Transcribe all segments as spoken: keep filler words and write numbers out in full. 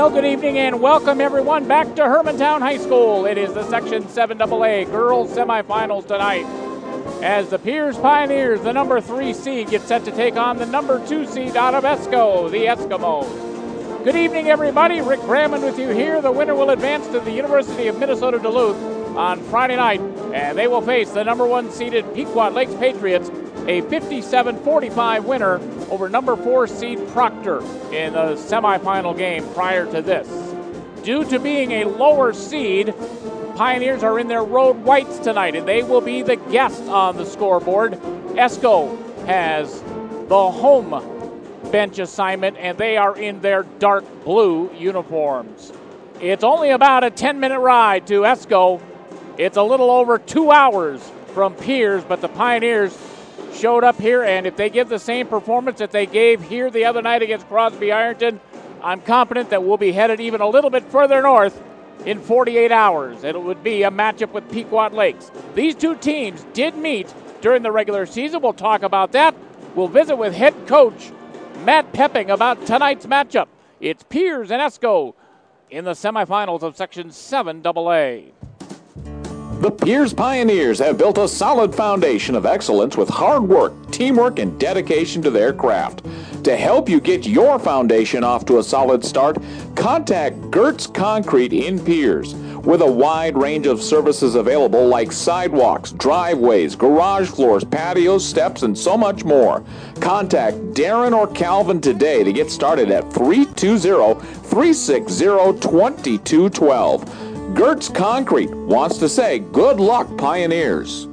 Well, good evening and welcome everyone back to Hermantown High School. It is the Section seven double A girls semifinals tonight as the Pierce Pioneers, the number three seed, get set to take on the number two seed out of Esco, the Eskimos. Good evening, everybody. Rick Bramman with you here. The winner will advance to the University of Minnesota Duluth on Friday night, and they will face the number one seeded Pequot Lakes Patriots, a fifty-seven forty-five winner over number four seed Proctor in the semifinal game prior to this. Due to being a lower seed, Pioneers are in their road whites tonight, and they will be the guests on the scoreboard. Esco has the home bench assignment, and they are in their dark blue uniforms. It's only about a ten-minute ride to Esco. It's a little over two hours from Pierce, but the Pioneers showed up here, and if they give the same performance that they gave here the other night against Crosby Ironton, I'm confident that we'll be headed even a little bit further north in forty-eight hours. It would be a matchup with Pequot Lakes. These two teams did meet during the regular season. We'll talk about that. We'll visit with head coach Matt Pepping about tonight's matchup. It's Pierce and Esco in the semifinals of Section seven double A. The Pierce Pioneers have built a solid foundation of excellence with hard work, teamwork, and dedication to their craft. To help you get your foundation off to a solid start, contact Gertz Concrete in Pierce. With a wide range of services available like sidewalks, driveways, garage floors, patios, steps, and so much more. Contact Darren or Calvin today to get started at three two zero, three six zero, two two one two. Gertz Concrete wants to say good luck, Pioneers.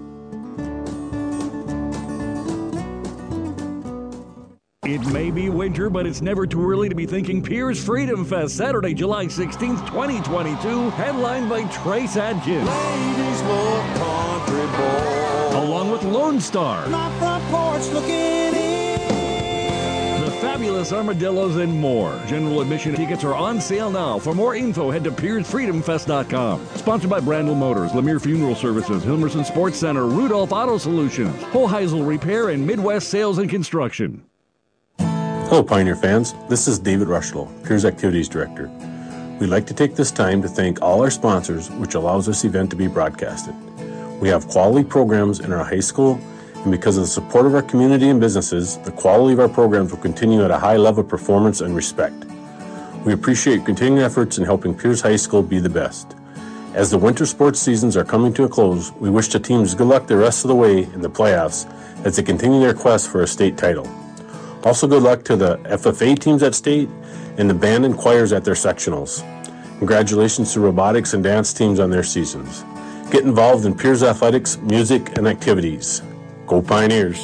It may be winter, but it's never too early to be thinking Pierce Freedom Fest, Saturday, July sixteenth, twenty twenty-two, headlined by Trace Adkins. Ladies love country boy. Along with Lone Star. My front porch looking in. The Fabulous Armadillos and more. General admission tickets are on sale now. For more info, head to Pierce Freedom Fest dot com. Sponsored by Brandel Motors, Lemire Funeral Services, Hilmerson Sports Center, Rudolph Auto Solutions, Hoheisel Repair, and Midwest Sales and Construction. Hello, Pioneer fans. This is David Rushlow, Pierce Activities Director. We'd like to take this time to thank all our sponsors, which allows this event to be broadcasted. We have quality programs in our high school, and because of the support of our community and businesses, the quality of our programs will continue at a high level of performance and respect. We appreciate continuing efforts in helping Pierce High School be the best. As the winter sports seasons are coming to a close, we wish the teams good luck the rest of the way in the playoffs as they continue their quest for a state title. Also, good luck to the F F A teams at state and the band and choirs at their sectionals. Congratulations to robotics and dance teams on their seasons. Get involved in Pierce athletics, music, and activities. Go Pioneers!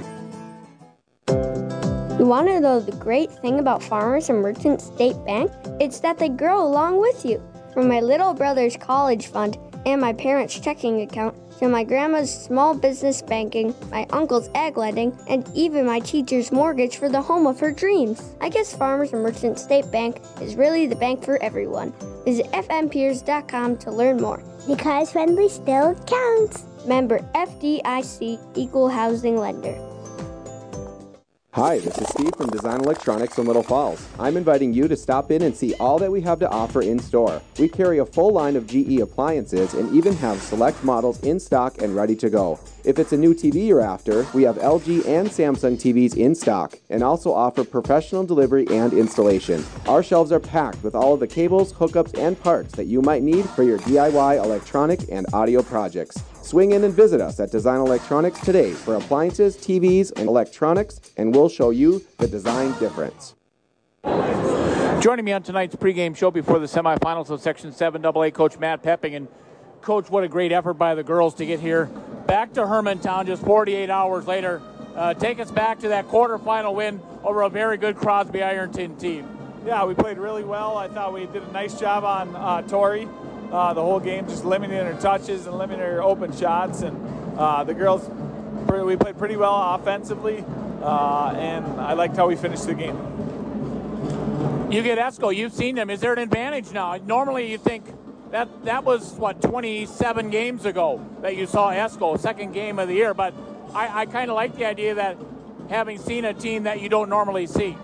You want to know the great thing about Farmers and Merchant State Bank? It's that they grow along with you. From my little brother's college fund and my parents' checking account, to my grandma's small business banking, my uncle's ag lending, and even my teacher's mortgage for the home of her dreams. I guess Farmers and Merchant State Bank is really the bank for everyone. Visit f m peers dot com to learn more. Because friendly still counts. Member F D I C, Equal Housing Lender. Hi, this is Steve from Design Electronics in Little Falls. I'm inviting you to stop in and see all that we have to offer in store. We carry a full line of G E appliances and even have select models in stock and ready to go. If it's a new T V you're after, we have L G and Samsung T Vs in stock and also offer professional delivery and installation. Our shelves are packed with all of the cables, hookups, and parts that you might need for your D I Y electronic and audio projects. Swing in and visit us at Design Electronics today for appliances, T Vs, and electronics, and we'll show you the design difference. Joining me on tonight's pregame show before the semifinals of Section seven double A, Coach Matt Pepping. And, Coach, what a great effort by the girls to get here back to Hermantown just forty-eight hours later. Uh, take us back to that quarterfinal win over a very good Crosby Ironton team. Yeah, we played really well. I thought we did a nice job on uh, Tori. Uh, the whole game, just limiting her touches and limiting her open shots. And uh, the girls, we played pretty well offensively, uh, and I liked how we finished the game. You get Esco. You've seen them. Is there an advantage now? Normally you think that that was, what, twenty-seven games ago that you saw Esco, second game of the year. But I, I kind of like the idea that having seen a team that you don't normally see.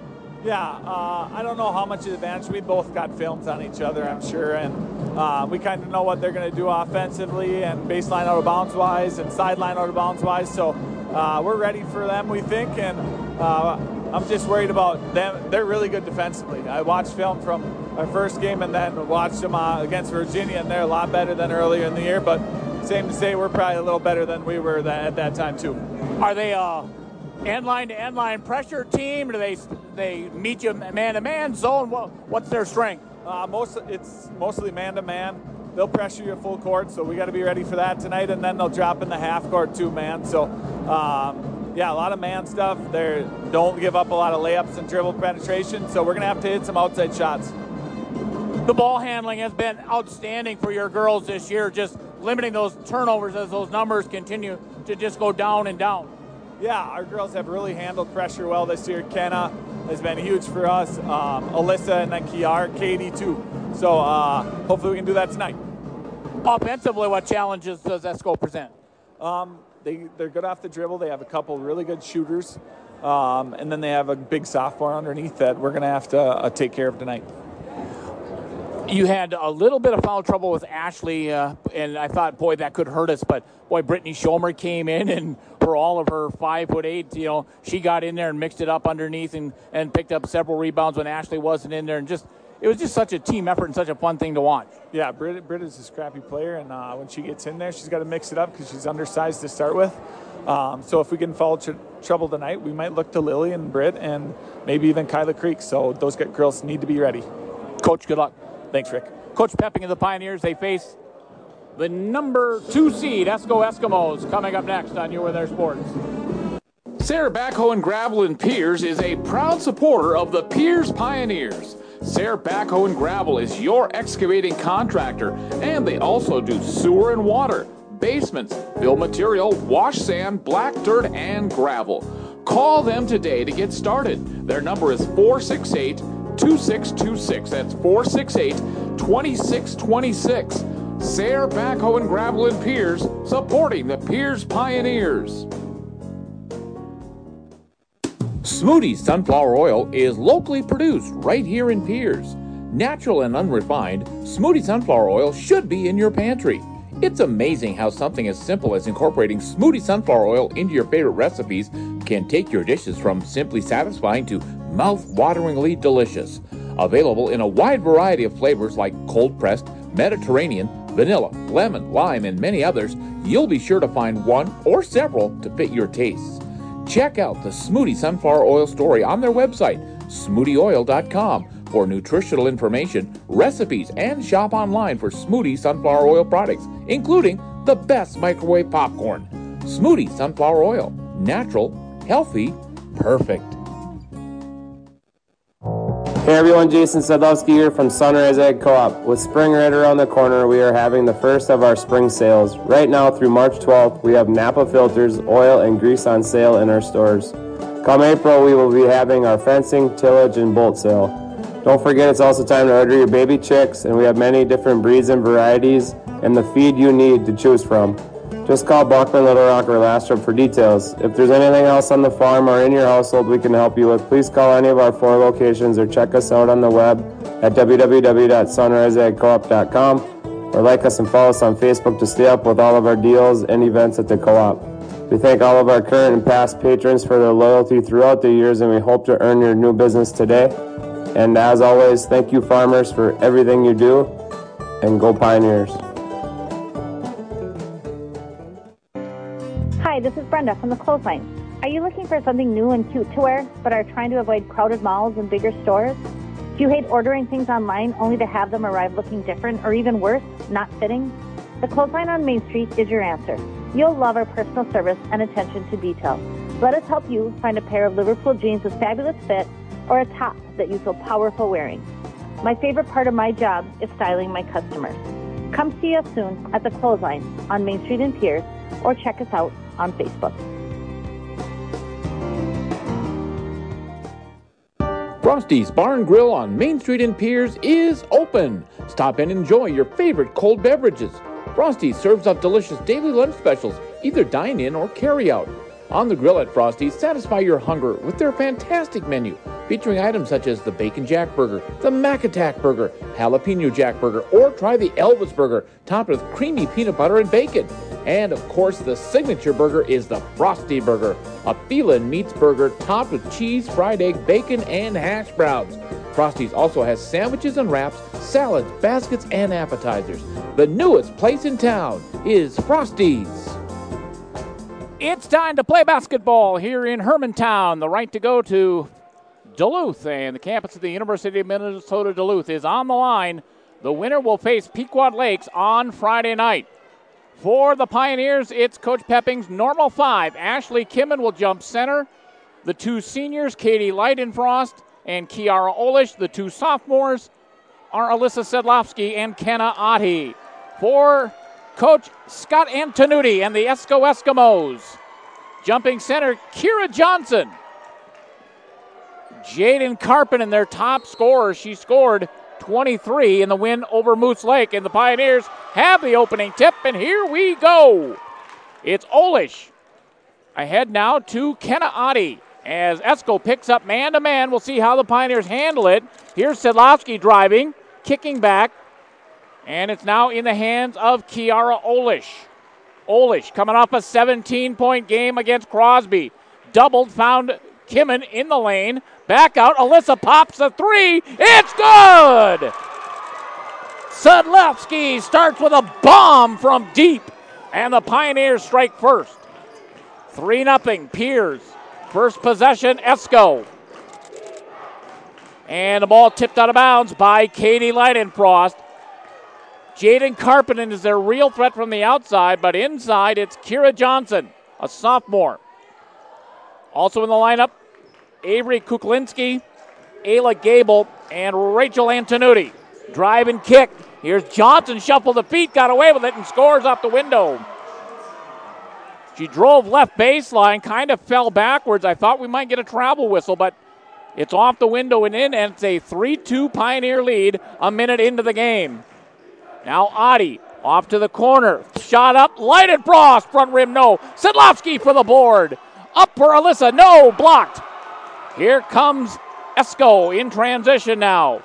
Yeah, uh, I don't know how much advantage. We both got films on each other, I'm sure, and uh, we kind of know what they're going to do offensively and baseline out of bounds wise and sideline out of bounds wise. So uh, we're ready for them, we think, and uh, I'm just worried about them. They're really good defensively. I watched film from our first game and then watched them uh, against Virginia, and they're a lot better than earlier in the year. But same to say, we're probably a little better than we were that, at that time too. Are they uh, end line to end line pressure team? Do they they meet you man to man zone? What, what's their strength? Uh, most it's mostly man to man. They'll pressure you full court, so we got to be ready for that tonight. And then they'll drop in the half court two man. So. Um, Yeah, a lot of man stuff. They don't give up a lot of layups and dribble penetration, so we're going to have to hit some outside shots. The ball handling has been outstanding for your girls this year, just limiting those turnovers as those numbers continue to just go down and down. Yeah, our girls have really handled pressure well this year. Kenna has been huge for us, um, Alyssa, and then Kiara, Katie too. So uh, hopefully we can do that tonight. Offensively, what challenges does Esco present? Um, They, they're good off the dribble. They have a couple really good shooters. Um, and then they have a big sophomore underneath that we're going to have to uh, take care of tonight. You had a little bit of foul trouble with Ashley, uh, and I thought, boy, that could hurt us. But, boy, Brittany Schomer came in, and for all of her five foot eight, you know, she got in there and mixed it up underneath and, and picked up several rebounds when Ashley wasn't in there. And just it was just such a team effort and such a fun thing to watch. Yeah, Britt, Britt is a scrappy player, and uh, when she gets in there, she's got to mix it up because she's undersized to start with. Um, so if we can fall tr- trouble tonight, we might look to Lily and Britt and maybe even Kyla Creek. So those girls need to be ready. Coach, good luck. Thanks, Rick. Coach Pepping of the Pioneers, they face the number two seed, Esco Eskimos, coming up next on You Were There Sports. Sayre Backhoe and Gravel in Pierz is a proud supporter of the Pierz Pioneers. Sayre Backhoe and Gravel is your excavating contractor, and they also do sewer and water, basements, fill material, wash sand, black dirt, and gravel. Call them today to get started. Their number is four six eight, two six two six. That's four six eight, two six two six. Sayre Backhoe and Gravel in Pierz, supporting the Pierz Pioneers. Smootie's Sunflower Oil is locally produced right here in Pierz. Natural and unrefined, Smootie Sunflower Oil should be in your pantry. It's amazing how something as simple as incorporating Smootie Sunflower Oil into your favorite recipes can take your dishes from simply satisfying to mouth-wateringly delicious. Available in a wide variety of flavors like cold-pressed, Mediterranean, vanilla, lemon, lime, and many others, you'll be sure to find one or several to fit your tastes. Check out the Smootie Sunflower Oil story on their website, smoothie oil dot com, for nutritional information, recipes, and shop online for Smootie Sunflower Oil products, including the best microwave popcorn. Smootie Sunflower Oil. Natural, healthy, perfect. Hey everyone, Jason Sadlowski here from Sunrise Ag Co-op. With spring right around the corner, we are having the first of our spring sales. Right now through March twelfth, we have Napa filters, oil, and grease on sale in our stores. Come April, we will be having our fencing, tillage, and bolt sale. Don't forget it's also time to order your baby chicks, and we have many different breeds and varieties, and the feed you need to choose from. Just call Buckman, Little Rock, or Lastrop for details. If there's anything else on the farm or in your household we can help you with, please call any of our four locations or check us out on the web at w w w dot sunrise ag co op dot com or like us and follow us on Facebook to stay up with all of our deals and events at the co-op. We thank all of our current and past patrons for their loyalty throughout the years, and we hope to earn your new business today. And as always, thank you farmers for everything you do, and go Pioneers. Hi, this is Brenda from the Clothesline. Are you looking for something new and cute to wear, but are trying to avoid crowded malls and bigger stores? Do you hate ordering things online only to have them arrive looking different, or even worse, not fitting? The Clothesline on Main Street is your answer. You'll love our personal service and attention to detail. Let us help you find a pair of Liverpool jeans with fabulous fit or a top that you feel powerful wearing. My favorite part of my job is styling my customers. Come see us soon at the Clothesline on Main Street in Pierz, or check us out on Facebook. Frosty's Bar and Grill on Main Street in Pierz is open. Stop and enjoy your favorite cold beverages. Frosty's serves up delicious daily lunch specials, either dine-in or carry-out. On the grill at Frosty's, satisfy your hunger with their fantastic menu, featuring items such as the Bacon Jack Burger, the Mac Attack Burger, Jalapeno Jack Burger, or try the Elvis Burger, topped with creamy peanut butter and bacon. And of course, the signature burger is the Frosty Burger, a feelin' meats burger topped with cheese, fried egg, bacon, and hash browns. Frosty's also has sandwiches and wraps, salads, baskets, and appetizers. The newest place in town is Frosty's. It's time to play basketball here in Hermantown. The right to go to Duluth, and the campus of the University of Minnesota Duluth is on the line. The winner will face Pequot Lakes on Friday night. For the Pioneers, it's Coach Pepping's normal five. Ashley Kimmen will jump center. The two seniors, Katie Leidenfrost and Kiara Olish. The two sophomores are Alyssa Sedlowski and Kenna Otte. For Coach Scott Antonucci and the Esko Eskimos, jumping center, Kira Johnson. Jaden Carpenter, their top scorer. She scored twenty-three in the win over Moose Lake, and the Pioneers have the opening tip, and here we go. It's Olish ahead now to Kenna Otte as Esko picks up man-to-man. We'll see how the Pioneers handle it. Here's Sedlowski driving, kicking back, and it's now in the hands of Kiara Olish. Olish coming off a seventeen-point game against Crosby. Doubled, found Kimmen in the lane. Back out, Alyssa pops a three. It's good! Sedlowski starts with a bomb from deep, and the Pioneers strike first. three nothing, Piers. First possession, Esko. And the ball tipped out of bounds by Katie Leidenfrost. Jaden Carpenter is their real threat from the outside, but inside it's Kira Johnson, a sophomore. Also in the lineup, Avery Kuklinski, Ayla Gable, and Rachel Antonucci. Drive and kick. Here's Johnson, shuffle the feet, got away with it, and scores off the window. She drove left baseline, kind of fell backwards. I thought we might get a travel whistle, but it's off the window and in, and it's a three two Pioneer lead a minute into the game. Now Otte off to the corner. Shot up, Leidenfrost, front rim, no. Sedlowski for the board. Up for Alyssa, no, blocked. Here comes Esko in transition now.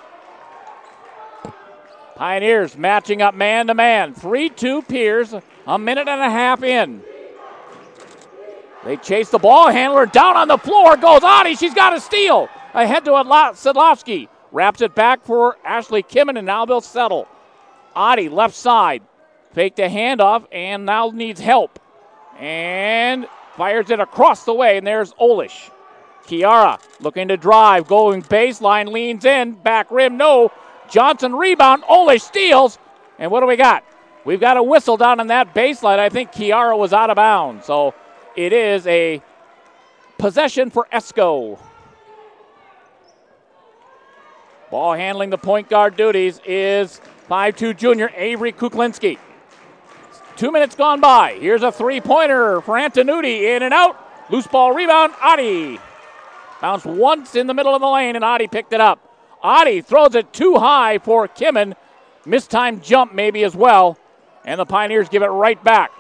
Pioneers matching up man-to-man. three two Piers, a minute and a half in. They chase the ball handler. Down on the floor goes Otte. She's got a steal. Ahead to Sedlowski. Wraps it back for Ashley Kimmen, and now they'll settle. Otte left side. Faked a handoff and now needs help. And fires it across the way, and there's Olish. Kiara looking to drive, going baseline, leans in, back rim, no. Johnson rebound, Olish steals, and what do we got? We've got a whistle down on that baseline. I think Kiara was out of bounds, so it is a possession for Esko. Ball handling the point guard duties is five two junior Avery Kuklinski. Two minutes gone by. Here's a three-pointer for Antonucci, in and out. Loose ball rebound, Otte. Bounced once in the middle of the lane, and Otte picked it up. Otte throws it too high for Kimmen. Mistimed jump maybe as well, and the Pioneers give it right back.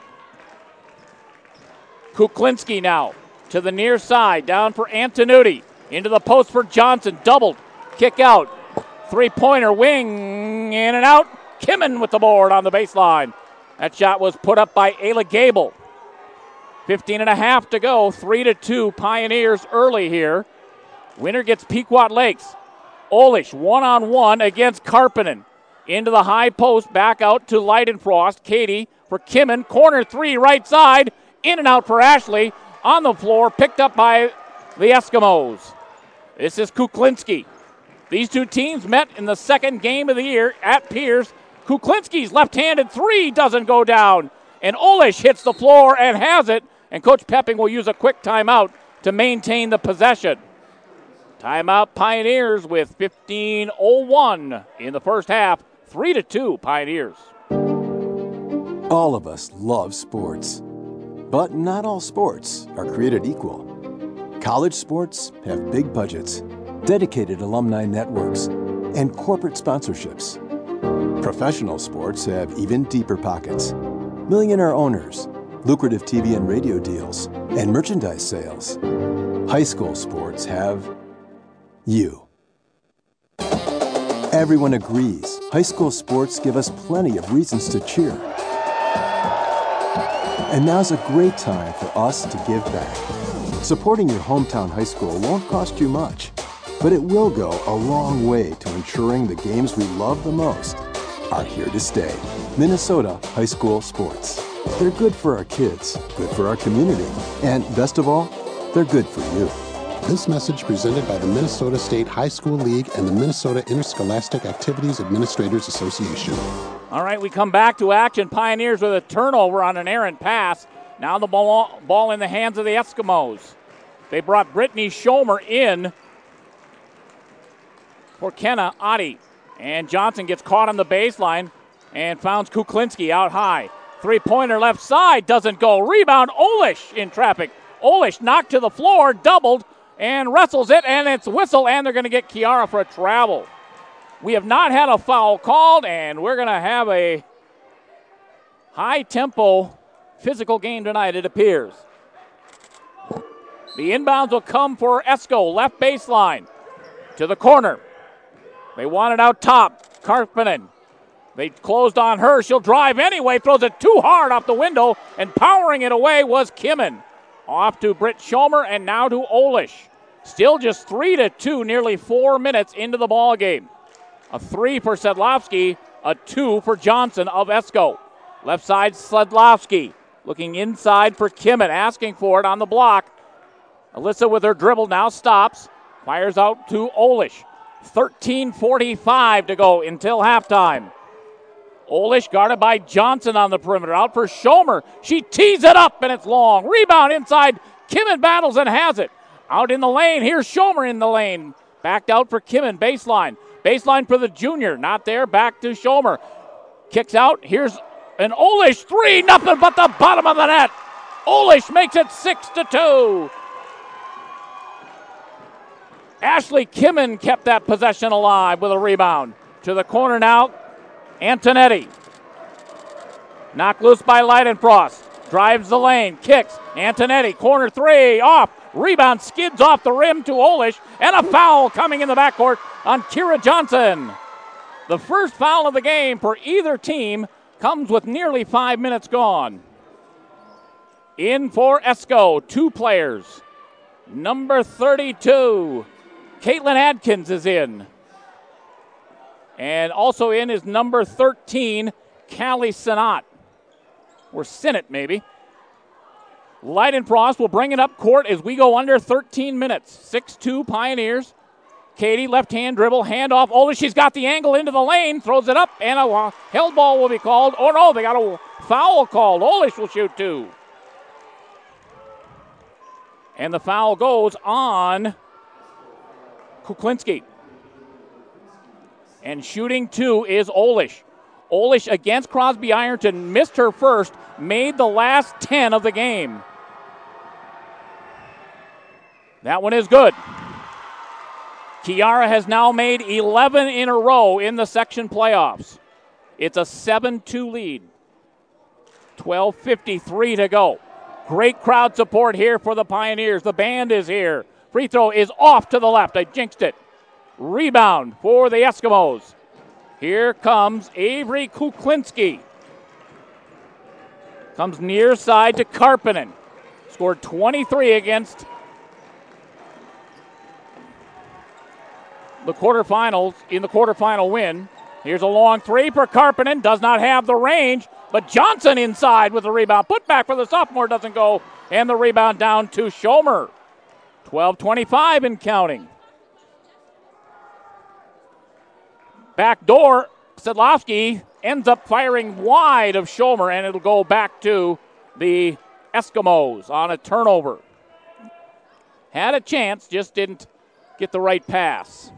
Kuklinski now to the near side, down for Antonucci. Into the post for Johnson, doubled, kick out. Three-pointer, wing, in and out. Kimmen with the board on the baseline. That shot was put up by Ayla Gable. fifteen and a half to go, three to two Pioneers early here. Winner gets Pequot Lakes. Olish one-on-one against Karppinen. Into the high post, back out to Leidenfrost. Katie for Kimmen, corner three, right side. In and out for Ashley. On the floor, picked up by the Eskimos. This is Kuklinski. These two teams met in the second game of the year at Piers. Kuklinski's left-handed three doesn't go down. And Olish hits the floor and has it. And Coach Pepping will use a quick timeout to maintain the possession. Timeout Pioneers with fifteen oh one in the first half. three to two Pioneers. All of us love sports. But not all sports are created equal. College sports have big budgets, dedicated alumni networks, and corporate sponsorships. Professional sports have even deeper pockets, millionaire owners, lucrative T V and radio deals, and merchandise sales. High school sports have you. Everyone agrees high school sports give us plenty of reasons to cheer. And now's a great time for us to give back. Supporting your hometown high school won't cost you much, but it will go a long way to ensuring the games we love the most are here to stay. Minnesota High School Sports. They're good for our kids, good for our community, and best of all, they're good for you. This message presented by the Minnesota State High School League and the Minnesota Interscholastic Activities Administrators Association. All right, we come back to action. Pioneers with a turnover on an errant pass. Now the ball, ball in the hands of the Eskimos. They brought Brittany Schomer in for Kenna Adi. And Johnson gets caught on the baseline and finds Kuklinski out high. Three-pointer left side doesn't go. Rebound, Olish in traffic. Olish knocked to the floor, doubled, and wrestles it, and it's whistle, and they're going to get Kiara for a travel. We have not had a foul called, and we're going to have a high-tempo physical game tonight, it appears. The inbounds will come for Esko, left baseline to the corner. They want it out top. Karppinen. They closed on her. She'll drive anyway, throws it too hard off the window, and powering it away was Kimmin. Off to Britt Schomer, and now to Olish. Still just three to two, nearly four minutes into the ball game. A three for Sedlowski, a two for Johnson of Esko. Left side, Sedlowski. Looking inside for Kimmin, asking for it on the block. Alyssa with her dribble now stops. Fires out to Olish. thirteen forty-five to go until halftime. Olish guarded by Johnson on the perimeter. Out for Schomer. She tees it up, and it's long. Rebound inside. Kimmin battles and has it. Out in the lane. Here's Schomer in the lane. Backed out for Kimmin. Baseline. Baseline for the junior. Not there. Back to Schomer. Kicks out. Here's an Olish three. Nothing but the bottom of the net. Olish makes it six to two. Ashley Kimmin kept that possession alive with a rebound. To the corner now. Antonetti. Knocked loose by Leidenfrost. Drives the lane. Kicks. Antonetti. Corner three. Off. Rebound skids off the rim to Olish. And a foul coming in the backcourt on Kira Johnson. The first foul of the game for either team comes with nearly five minutes gone. In for Esko. Two players. Number thirty-two. Caitlin Adkins is in. And also in is number thirteen, Callie Sinnott. Or Sinnott, maybe. Leidenfrost will bring it up court as we go under thirteen minutes. six two Pioneers. Katie, left-hand dribble, handoff. Olish, she's got the angle into the lane, throws it up, and a held ball will be called. Oh, no, they got a foul called. Olish will shoot two. And the foul goes on Kuklinski. And shooting two is Olish. Olish against Crosby Ironton, missed her first, made the last ten of the game. That one is good. Kiara has now made eleven in a row in the section playoffs. It's a seven two lead. twelve fifty-three to go. Great crowd support here for the Pioneers. The band is here. Free throw is off to the left. I jinxed it. Rebound for the Eskimos. Here comes Avery Kuklinski. Comes near side to Karppinen. Scored twenty-three against the quarterfinals, in the quarterfinal win. Here's a long three for Karppinen. Does not have the range, but Johnson inside with the rebound. Put back for the sophomore, doesn't go. And the rebound down to Schomer. twelve twenty-five and counting. Back door, Sedlowski ends up firing wide of Schomer, and it'll go back to the Eskimos on a turnover. Had a chance, just didn't get the right pass.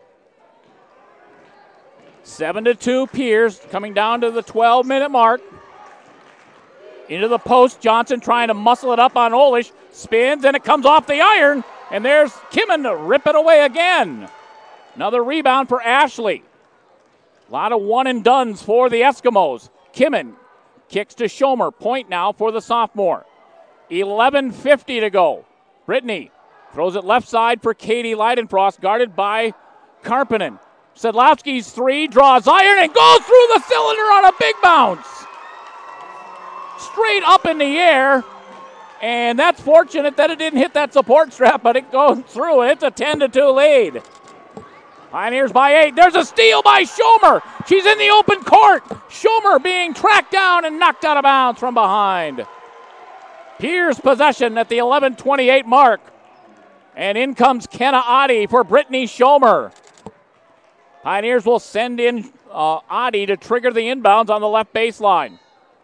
Seven to two, Pierce coming down to the twelve-minute mark. Into the post, Johnson trying to muscle it up on Olish. Spins, and it comes off the iron. And there's Kimmin to rip it away again. Another rebound for Ashley. A lot of one-and-dones for the Eskimos. Kimmin Kicks to Schomer. Point now for the sophomore. eleven fifty to go. Brittany throws it left side for Katie Leidenfrost, guarded by Karppinen. Sedlowski's three, draws iron, and goes through the cylinder on a big bounce. Straight up in the air, and that's fortunate that it didn't hit that support strap, but it goes through, and it's a ten to two lead. Pioneers by eight. There's a steal by Schomer. She's in the open court. Schomer being tracked down and knocked out of bounds from behind. Pierce possession at the eleven twenty-eight mark. And in comes Kenna Adi for Brittany Schomer. Pioneers will send in uh, Adi to trigger the inbounds on the left baseline.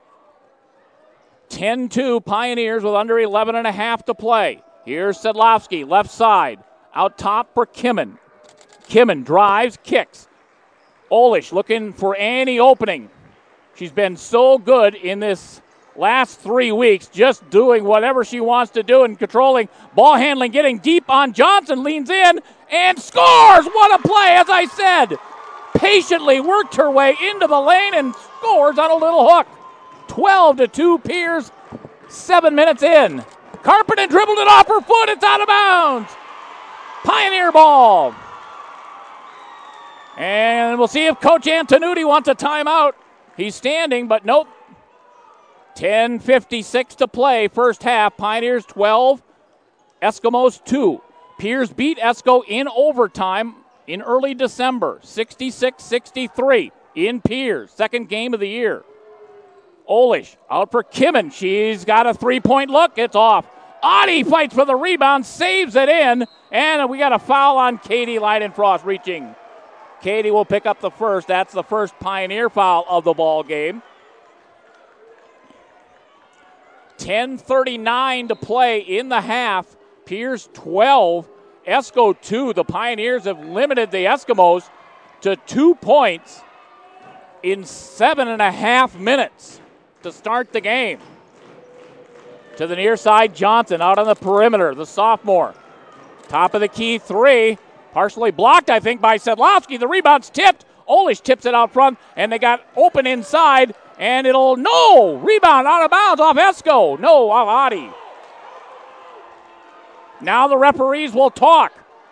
ten two Pioneers with under eleven and a half to play. Here's Sedlowski, left side. Out top for Kimmin. Kimmin drives, kicks. Olish looking for any opening. She's been so good in this last three weeks, just doing whatever she wants to do and controlling. Ball handling, getting deep on Johnson, leans in and scores. What a play, as I said. Patiently worked her way into the lane and scores on a little hook. twelve to two Pierce, seven minutes in. Karppinen dribbled it off her foot. It's out of bounds. Pioneer ball. And we'll see if Coach Antonucci wants a timeout. He's standing, but nope. ten fifty-six to play, first half. Pioneers twelve, Eskimos two. Pierce beat Esko in overtime in early December, sixty-six sixty-three in Pierce, second game of the year. Olish out for Kimmin. She's got a three-point look. It's off. Adi fights for the rebound, saves it in, and we got a foul on Katie Leidenfrost reaching. Katie will pick up the first. That's the first Pioneer foul of the ball game. ten thirty-nine to play in the half. Pierce twelve, Esko two. The Pioneers have limited the Eskimos to two points in seven and a half minutes to start the game. To the near side, Johnson out on the perimeter, the sophomore. Top of the key three. Partially blocked, I think, by Sedlowski. The rebound's tipped. Olish tips it out front, and they got open inside, and it'll, no! Rebound out of bounds off Esko. No, off Adi. Now the referees will talk.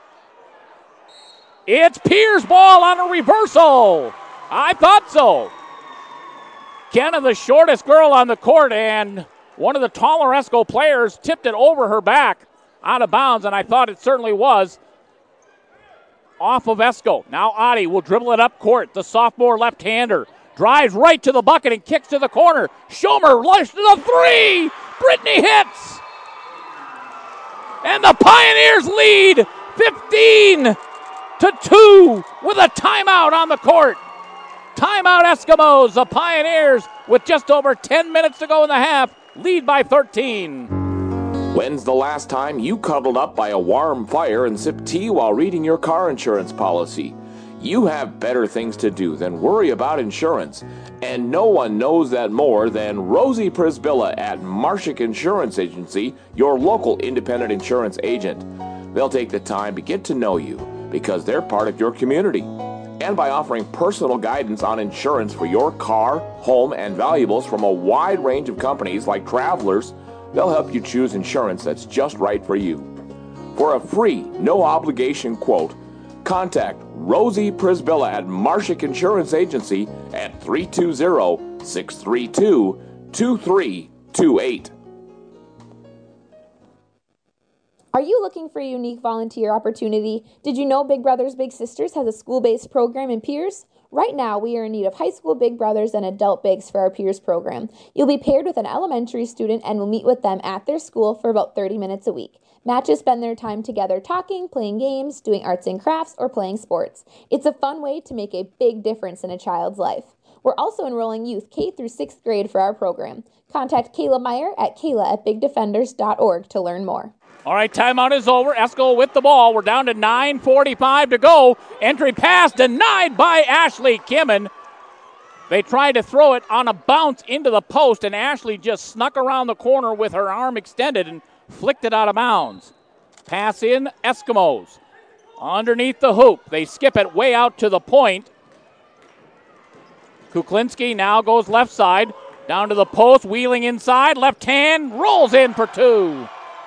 It's Pierce ball on a reversal. I thought so. Kenna, the shortest girl on the court, and one of the taller Esko players tipped it over her back out of bounds, and I thought it certainly was. Off of Esko. Now Adi will dribble it up court. The sophomore left-hander drives right to the bucket and kicks to the corner. Schomer launches the three. Brittany hits. And the Pioneers lead fifteen to two with a timeout on the court. Timeout Eskimos. The Pioneers, with just over ten minutes to go in the half, lead by thirteen. When's the last time you cuddled up by a warm fire and sipped tea while reading your car insurance policy? You have better things to do than worry about insurance, and no one knows that more than Rosie Prisbilla at Marshak Insurance Agency, your local independent insurance agent. They'll take the time to get to know you because they're part of your community. And by offering personal guidance on insurance for your car, home, and valuables from a wide range of companies like Travelers, they'll help you choose insurance that's just right for you. For a free, no-obligation quote, contact Rosie Prisbilla at Marshak Insurance Agency at three two zero, six three two, two three two eight. Are you looking for a unique volunteer opportunity? Did you know Big Brothers Big Sisters has a school-based program in Pierce? Right now, we are in need of high school Big Brothers and adult Bigs for our Pierce program. You'll be paired with an elementary student and will meet with them at their school for about thirty minutes a week. Matches spend their time together talking, playing games, doing arts and crafts, or playing sports. It's a fun way to make a big difference in a child's life. We're also enrolling youth K through sixth grade for our program. Contact Kayla Meyer at kayla at big defenders dot org to learn more. All right, timeout is over. Esko with the ball. We're down to nine forty-five to go. Entry pass denied by Ashley Kimmin. They tried to throw it on a bounce into the post, and Ashley just snuck around the corner with her arm extended and flicked it out of bounds. Pass in, Eskimos. Underneath the hoop. They skip it way out to the point. Kuklinski now goes left side. Down to the post, wheeling inside, left hand, rolls in for two.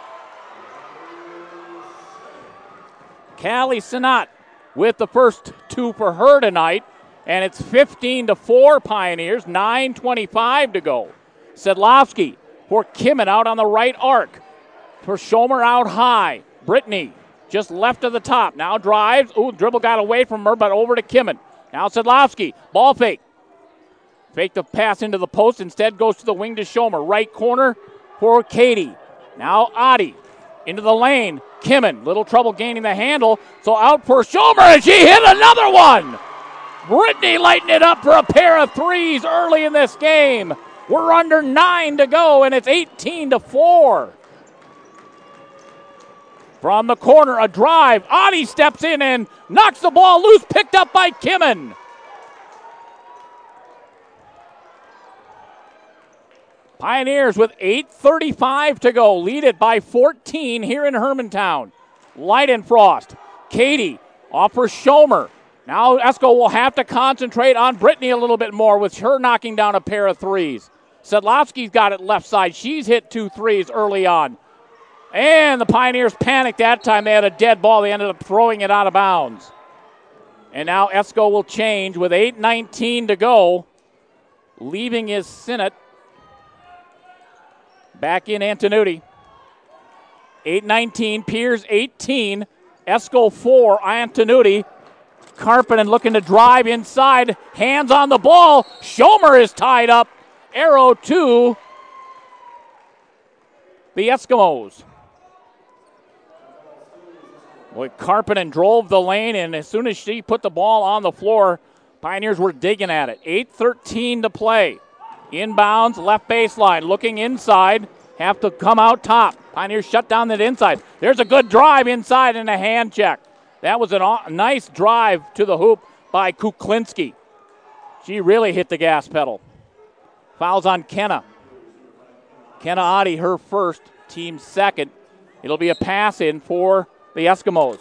Callie Sinat with the first two for her tonight, and it's fifteen to four Pioneers, nine twenty-five to go. Sedlowski for Kimmin out on the right arc. For Schomer out high. Brittany just left of the top. Now drives. Ooh, dribble got away from her, but over to Kimmin. Now Sedlowski. Ball fake. Fake the pass into the post. Instead goes to the wing to Schomer. Right corner for Katie. Now Adi into the lane. Kimmin, little trouble gaining the handle. So out for Schomer, and she hit another one. Brittany lighting it up for a pair of threes early in this game. We're under nine to go, and it's eighteen to four. From the corner, a drive. Adi steps in and knocks the ball loose, picked up by Kimmin. Pioneers with eight thirty-five to go, lead it by fourteen here in Hermantown. Leidenfrost, Katie, off for Schomer. Now Esko will have to concentrate on Brittany a little bit more with her knocking down a pair of threes. Sedlowski's got it left side. She's hit two threes early on. And the Pioneers panicked that time. They had a dead ball. They ended up throwing it out of bounds. And now Esko will change with eight nineteen to go. Leaving is Sinnott. Back in Antonucci. eight nineteen, Piers eighteen. Esko four, Antonucci. Karppinen looking to drive inside. Hands on the ball. Schomer is tied up. Arrow to the Eskimos. Boy, Karppinen drove the lane, and as soon as she put the ball on the floor, Pioneers were digging at it. eight thirteen to play. Inbounds, left baseline, looking inside. Have to come out top. Pioneers shut down that inside. There's a good drive inside and a hand check. That was a aw- nice drive to the hoop by Kuklinski. She really hit the gas pedal. Fouls on Kenna. Kenna Adi, her first, team second. It'll be a pass in for the Eskimos.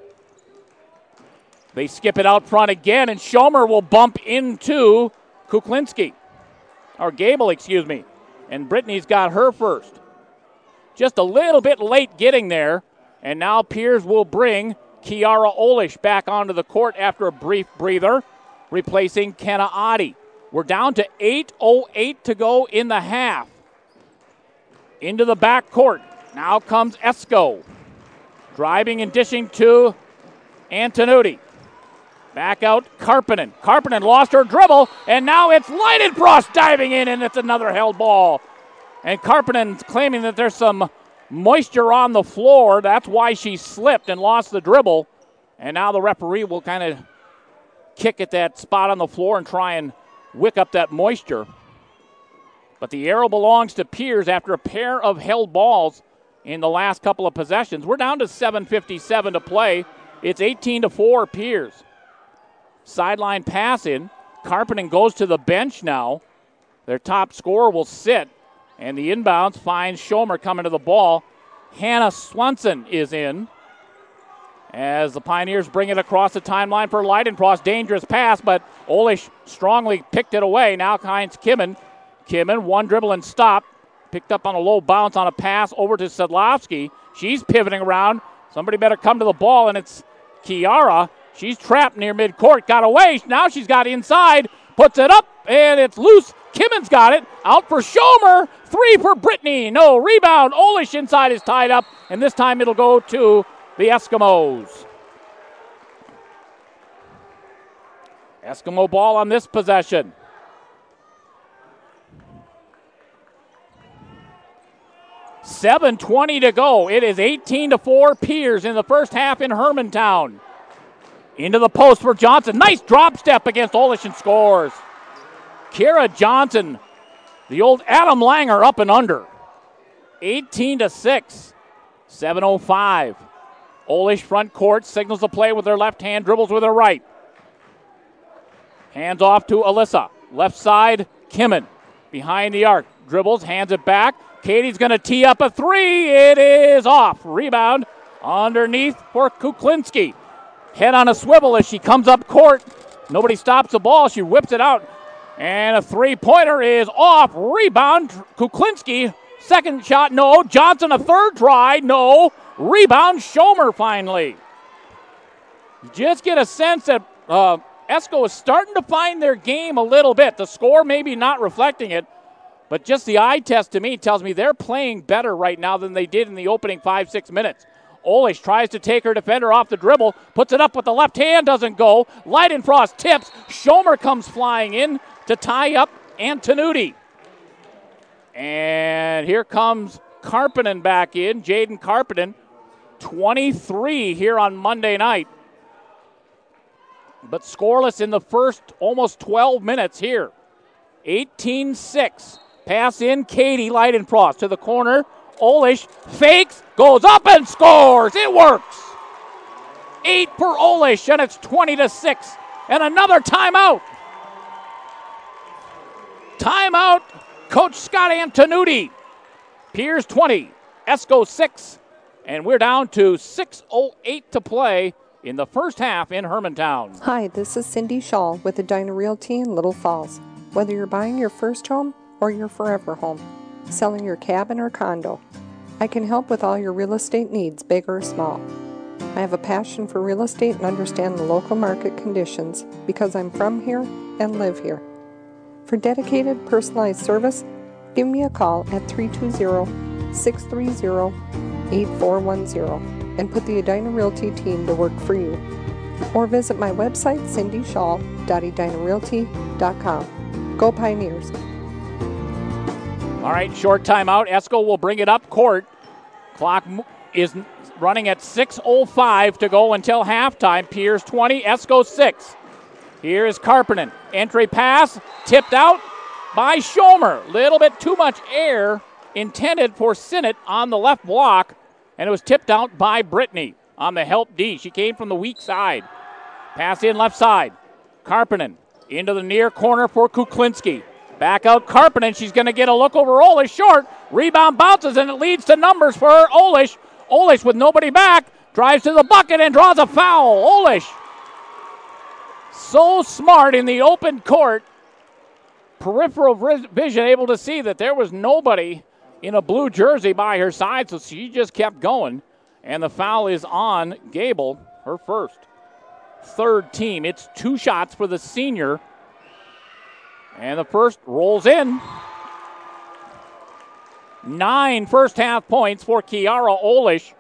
They skip it out front again, and Schomer will bump into Kuklinski. Or Gable, excuse me. And Brittany's got her first. Just a little bit late getting there. And now Piers will bring Kiara Olish back onto the court after a brief breather, replacing Kenna Adi. We're down to eight oh eight to go in the half. Into the back court. Now comes Esko. Driving and dishing to Antonucci. Back out Karppinen. Karppinen lost her dribble, and now it's Leidenfrost diving in, and it's another held ball. And Karppinen's claiming that there's some moisture on the floor. That's why she slipped and lost the dribble. And now the referee will kind of kick at that spot on the floor and try and wick up that moisture. But the arrow belongs to Piers after a pair of held balls in the last couple of possessions. We're down to seven fifty-seven to play. It's eighteen to four Piers. Sideline pass in. Karppinen goes to the bench now. Their top scorer will sit. And the inbounds finds Schomer coming to the ball. Hannah Swanson is in. As the Pioneers bring it across the timeline for Leidenfrost. Dangerous pass, but Olish strongly picked it away. Now finds Kimmin. Kimmin, one dribble and stop. Picked up on a low bounce on a pass over to Sedlowski. She's pivoting around. Somebody better come to the ball, and it's Kiara. She's trapped near midcourt. Got away. Now she's got inside. Puts it up, and it's loose. Kimmin's got it. Out for Schomer. Three for Brittany. No rebound. Olish inside is tied up, and this time it'll go to the Eskimos. Eskimo ball on this possession. seven twenty to go. It is eighteen to four Piers in the first half in Hermantown. Into the post for Johnson. Nice drop step against Olish and scores. Kira Johnson, the old Adam Langer up and under. eighteen to six. seven oh five. Olish front court, signals the play with her left hand, dribbles with her right. Hands off to Alyssa. Left side, Kimmin. Behind the arc. Dribbles, hands it back. Katie's going to tee up a three. It is off. Rebound underneath for Kuklinski. Head on a swivel as she comes up court. Nobody stops the ball. She whips it out. And a three-pointer is off. Rebound, Kuklinski. Second shot, no. Johnson, a third try, no. Rebound, Schomer finally. Just get a sense that uh, Esko is starting to find their game a little bit. The score maybe not reflecting it, but just the eye test to me tells me they're playing better right now than they did in the opening five, six minutes. Olish tries to take her defender off the dribble, puts it up with the left hand, doesn't go. Leidenfrost tips. Schomer comes flying in to tie up Antonucci. And here comes Karppinen back in. Jaden Karppinen, twenty-three here on Monday night. But scoreless in the first almost twelve minutes here. eighteen six. Pass in, Katie Leidenfrost to the corner. Olish fakes, goes up and scores. It works. Eight for Olish, and it's twenty to six. And another timeout. Timeout, Coach Scott Antonucci. Piers twenty, Esko six, and we're down to six oh eight to play in the first half in Hermantown. Hi, this is Cindy Shaw with Edina Realty in Little Falls. Whether you're buying your first home or your forever home, selling your cabin or condo, I can help with all your real estate needs, big or small. I have a passion for real estate and understand the local market conditions because I'm from here and live here. For dedicated, personalized service, give me a call at three two zero, six three zero, eight four one zero and put the Edina Realty team to work for you. Or visit my website, cindy shaw dot edina realty dot com. Go Pioneers! All right, short timeout. Esko will bring it up court. Clock is running at six oh five to go until halftime. Piers twenty, Esko six. Here is Karppinen. Entry pass, tipped out by Schomer. Little bit too much air intended for Sinnott on the left block, and it was tipped out by Brittany on the help D. She came from the weak side. Pass in left side. Karppinen into the near corner for Kuklinski. Back out Karppinen. She's going to get a look over Olish short. Rebound bounces, and it leads to numbers for Olish. Olish with nobody back. Drives to the bucket and draws a foul. Olish, so smart in the open court. Peripheral vision, able to see that there was nobody in a blue jersey by her side, so she just kept going. And the foul is on Gable, her first. Third team. It's two shots for the senior. And the first rolls in. Nine first half points for Kiara Olish.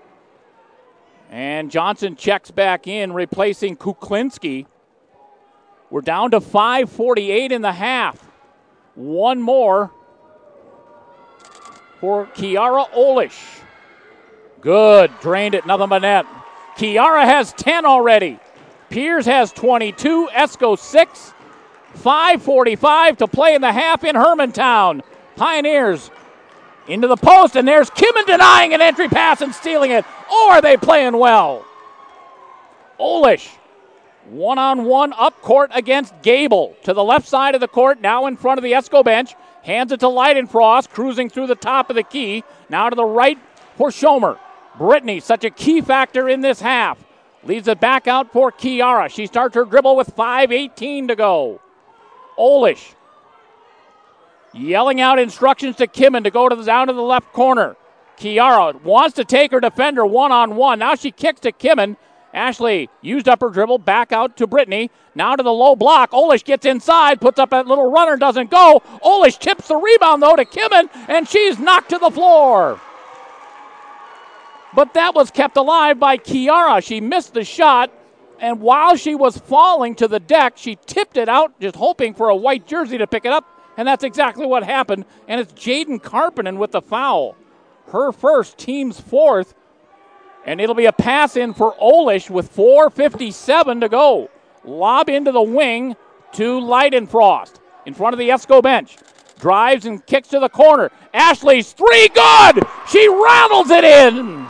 And Johnson checks back in, replacing Kuklinski. We're down to five forty-eight in the half. One more for Kiara Olish. Good. Drained it. Nothing but net. Kiara has ten already. Piers has twenty-two. Esko six. five forty-five to play in the half in Hermantown. Pioneers into the post, and there's Kimmin denying an entry pass and stealing it. Oh, are they playing well? Olish, one-on-one up court against Gable. To the left side of the court, now in front of the Esko bench. Hands it to Leidenfrost, cruising through the top of the key. Now to the right for Schomer. Brittany, such a key factor in this half. Leaves it back out for Kiara. She starts her dribble with five eighteen to go. Olish yelling out instructions to Kimmin to go to the, down to the left corner. Kiara wants to take her defender one-on-one. Now she kicks to Kimmin. Ashley used up her dribble, back out to Brittany. Now to the low block. Olish gets inside, puts up that little runner, doesn't go. Olish tips the rebound, though, to Kimmin, and she's knocked to the floor. But that was kept alive by Kiara. She missed the shot, and while she was falling to the deck, she tipped it out, just hoping for a white jersey to pick it up, and that's exactly what happened. And it's Jaden Karppinen with the foul. Her first, team's fourth. And it'll be a pass in for Olish with four fifty-seven to go. Lob into the wing to Leidenfrost in front of the Esko bench. Drives and kicks to the corner. Ashley's three, good! She rattles it in!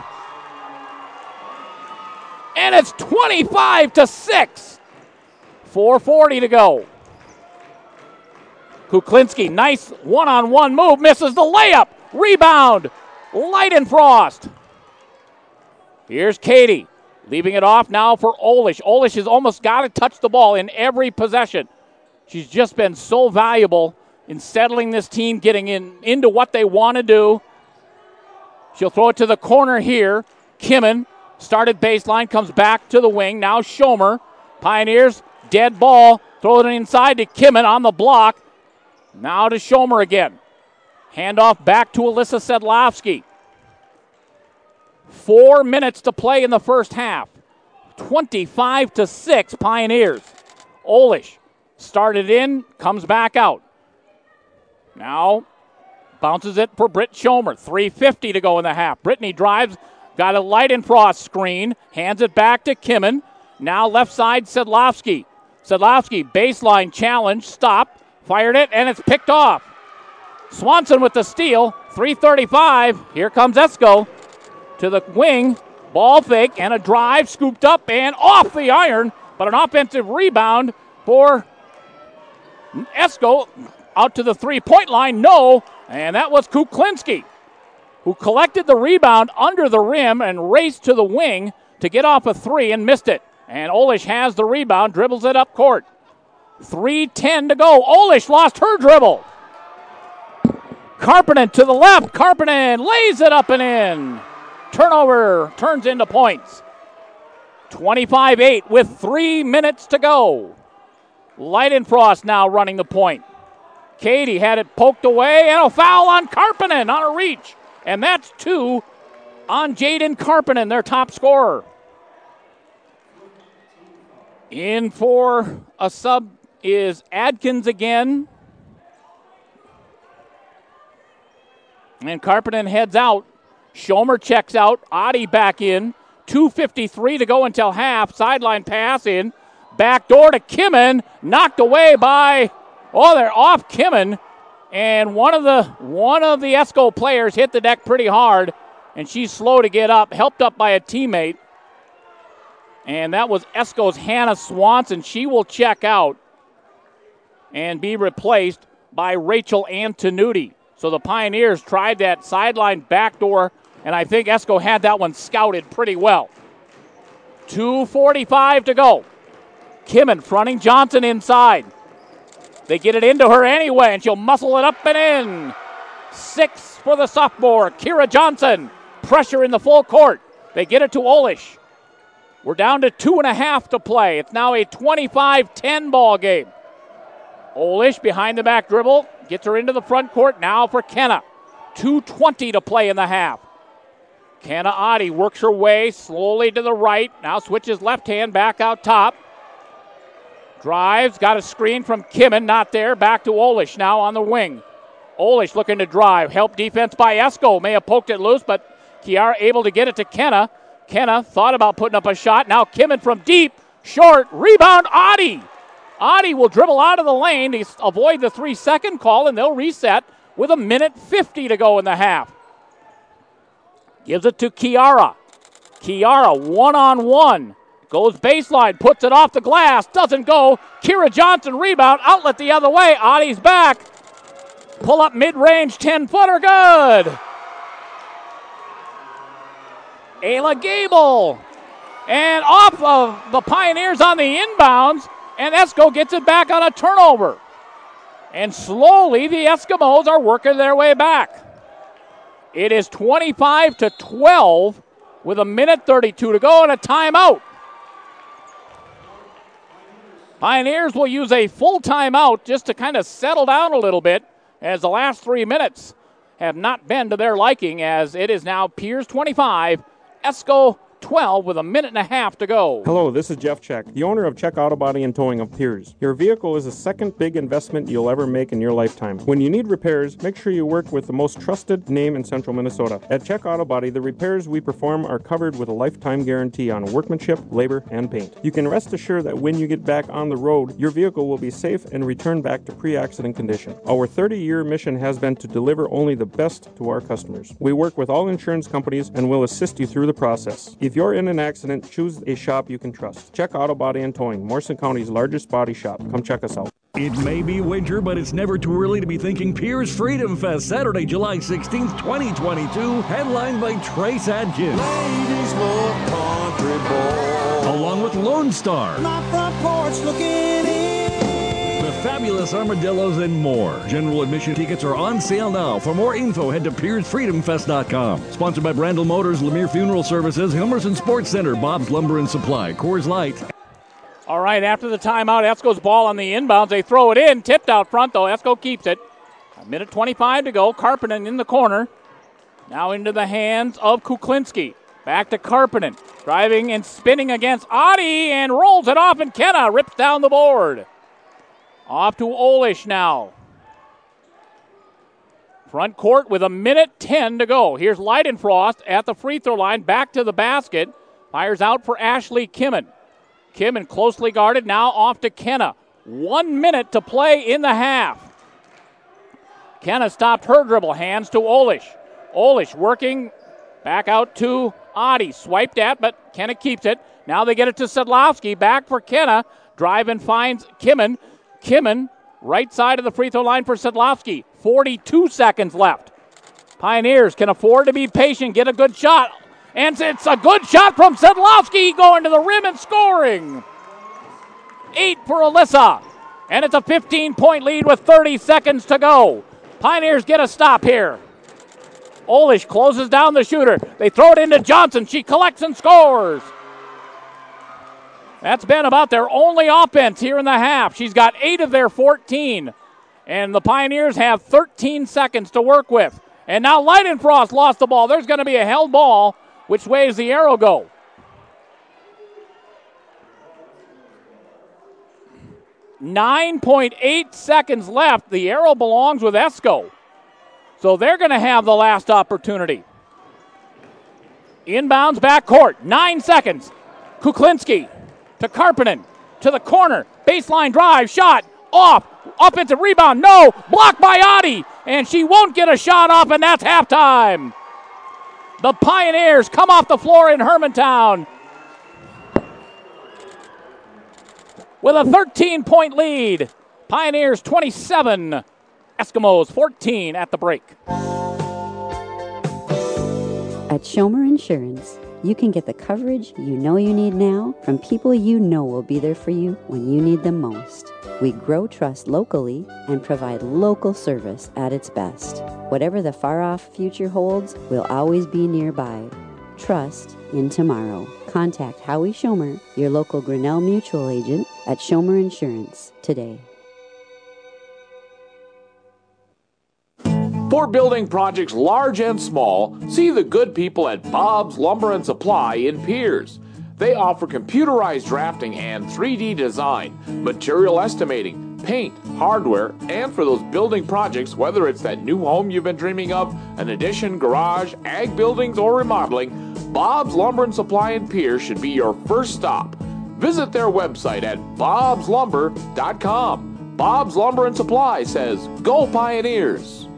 And it's twenty-five to six. four forty to go. Kuklinski, nice one-on-one move, misses the layup. Rebound, Leidenfrost. Here's Katie, leaving it off now for Olish. Olish has almost got to touch the ball in every possession. She's just been so valuable in settling this team, getting in into what they want to do. She'll throw it to the corner here. Kimmin started baseline, comes back to the wing. Now Schomer. Pioneers, dead ball. Throw it inside to Kimmin on the block. Now to Schomer again. Handoff back to Alyssa Sedlowski. Four minutes to play in the first half. twenty-five to six Pioneers. Olish started in, comes back out. Now bounces it for Britt Schomer. three fifty to go in the half. Brittany drives, got a Leidenfrost screen, hands it back to Kimmin. Now left side Sedlowski. Sedlowski baseline challenge, stop, fired it, and it's picked off. Swanson with the steal, three thirty-five. Here comes Esko to the wing. Ball fake and a drive scooped up and off the iron, but an offensive rebound for Esko out to the three-point line. No, and that was Kuklinski, who collected the rebound under the rim and raced to the wing to get off a three and missed it. And Olish has the rebound, dribbles it up court. three ten to go. Olish lost her dribble. Karppinen to the left. Karppinen lays it up and in. Turnover turns into points. twenty-five eight with three minutes to go. Leidenfrost now running the point. Katie had it poked away, and a foul on Karppinen on a reach. And that's two on Jaden Karppinen, their top scorer. In for a sub is Adkins again. And Karppinen heads out. Schomer checks out. Adi back in. two fifty-three to go until half. Sideline pass in. Back door to Kimmin. Knocked away by, oh, they're off Kimmin. And one of the one of the Esko players hit the deck pretty hard. And she's slow to get up. Helped up by a teammate. And that was Esko's Hannah Swanson. She will check out and be replaced by Rachel Antonucci. So the Pioneers tried that sideline backdoor, and I think Esko had that one scouted pretty well. two forty-five to go. Kimmin fronting Johnson inside. They get it into her anyway, and she'll muscle it up and in. Six for the sophomore, Kira Johnson. Pressure in the full court. They get it to Olish. We're down to two and a half to play. It's now a twenty-five ten ball game. Olish behind the back dribble. Gets her into the front court now for Kenna. two twenty to play in the half. Kenna Adi works her way slowly to the right. Now switches left hand back out top. Drives, got a screen from Kimmin, not there. Back to Olish now on the wing. Olish looking to drive. Help defense by Esko. May have poked it loose, but Kiara able to get it to Kenna. Kenna thought about putting up a shot. Now Kimmin from deep. Short. Rebound, Adi. Adi will dribble out of the lane to avoid the three-second call, and they'll reset with a minute fifty to go in the half. Gives it to Kiara. Kiara one-on-one. Goes baseline, puts it off the glass, doesn't go. Kira Johnson rebound, outlet the other way. Adi's back. Pull up mid-range ten-footer, good. Ayla Gable. And off of the Pioneers on the inbounds, and Esko gets it back on a turnover. And slowly the Eskimos are working their way back. It is twenty-five to twelve with a minute thirty-two to go and a timeout. Pioneers will use a full timeout just to kind of settle down a little bit, as the last three minutes have not been to their liking, as it is now Pierce twenty-five, Esko twelve with a minute and a half to go. Hello, this is Jeff Check, the owner of Check Auto Body and Towing of Piers. Your vehicle is the second big investment you'll ever make in your lifetime. When you need repairs, make sure you work with the most trusted name in Central Minnesota. At Check Auto Body, the repairs we perform are covered with a lifetime guarantee on workmanship, labor, and paint. You can rest assured that when you get back on the road, your vehicle will be safe and return back to pre-accident condition. Our thirty-year mission has been to deliver only the best to our customers. We work with all insurance companies and will assist you through the process. If you're in an accident, choose a shop you can trust. Check Auto Body and Towing, Morrison County's largest body shop. Come check us out. It may be winter, but it's never too early to be thinking Piers Freedom Fest, Saturday, July sixteenth, twenty twenty-two, headlined by Trace Adkins. Ladies love country boy. Along with Lone Star. My front porch looking in. The fabulous armadillos, and more. General admission tickets are on sale now. For more info, head to Piers Freedom Fest dot com. Sponsored by Brandel Motors, Lemire Funeral Services, Hilmerson Sports Center, Bob's Lumber and Supply, Coors Light. All right, after the timeout, Esco's ball on the inbounds. They throw it in, tipped out front, though. Esco keeps it. A minute twenty-five to go. Karppinen in the corner. Now into the hands of Kuklinski. Back to Karppinen. Driving and spinning against Adi and rolls it off, and Kenna rips down the board. Off to Olish now. Front court with a minute ten to go. Here's Leidenfrost at the free throw line. Back to the basket. Fires out for Ashley Kimmin. Kimmin closely guarded. Now off to Kenna. One minute to play in the half. Kenna stopped her dribble. Hands to Olish. Olish working back out to Adi. Swiped at, but Kenna keeps it. Now they get it to Sedlowski. Back for Kenna. Drive and finds Kimmin. Kimmin, right side of the free throw line for Sedlowski. forty-two seconds left. Pioneers can afford to be patient, get a good shot. And it's a good shot from Sedlowski, going to the rim and scoring. Eight for Alyssa. And it's a fifteen-point lead with thirty seconds to go. Pioneers get a stop here. Olish closes down the shooter. They throw it into Johnson. She collects and scores. That's been about their only offense here in the half. She's got eight of their fourteen. And the Pioneers have thirteen seconds to work with. And now Leidenfrost lost the ball. There's going to be a held ball. Which way does the arrow go? nine point eight seconds left. The arrow belongs with Esco. So they're going to have the last opportunity. Inbounds backcourt. Nine seconds. Kuklinski to Karppinen. To the corner. Baseline drive. Shot. Off. Up into rebound. No. Blocked by Adi. And she won't get a shot off, and that's halftime. The Pioneers come off the floor in Hermantown with a thirteen-point lead. Pioneers twenty-seven, Eskimos fourteen at the break. At Schomer Insurance, you can get the coverage you know you need now from people you know will be there for you when you need them most. We grow trust locally and provide local service at its best. Whatever the far-off future holds, we'll always be nearby. Trust in tomorrow. Contact Howie Schomer, your local Grinnell Mutual agent at Schomer Insurance today. For building projects large and small, see the good people at Bob's Lumber and Supply in Piers. They offer computerized drafting and three D design, material estimating, paint, hardware, and for those building projects, whether it's that new home you've been dreaming of, an addition, garage, ag buildings, or remodeling, Bob's Lumber and Supply in Piers should be your first stop. Visit their website at bobs lumber dot com. Bob's Lumber and Supply says, "Go Pioneers!"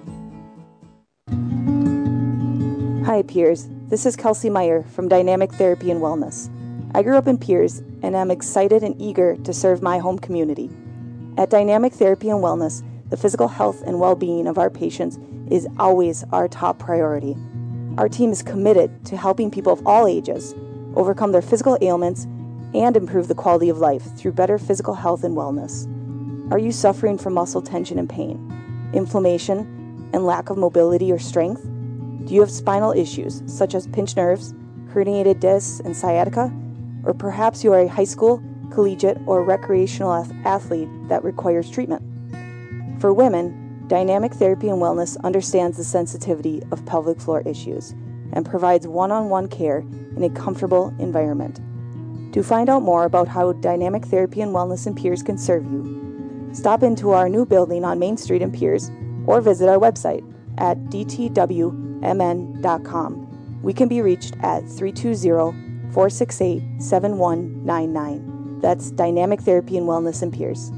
Hi, Piers. This is Kelsey Meyer from Dynamic Therapy and Wellness. I grew up in Piers, and I'm excited and eager to serve my home community. At Dynamic Therapy and Wellness, the physical health and well-being of our patients is always our top priority. Our team is committed to helping people of all ages overcome their physical ailments and improve the quality of life through better physical health and wellness. Are you suffering from muscle tension and pain, inflammation, and lack of mobility or strength? Do you have spinal issues such as pinched nerves, herniated discs, and sciatica? Or perhaps you are a high school, collegiate, or recreational athlete that requires treatment. For women, Dynamic Therapy and Wellness understands the sensitivity of pelvic floor issues and provides one-on-one care in a comfortable environment. To find out more about how Dynamic Therapy and Wellness in Piers can serve you, stop into our new building on Main Street in Piers or visit our website at d t w m n dot com. We can be reached at three two zero, four six eight, seven one nine nine. That's Dynamic Therapy and Wellness in Piers.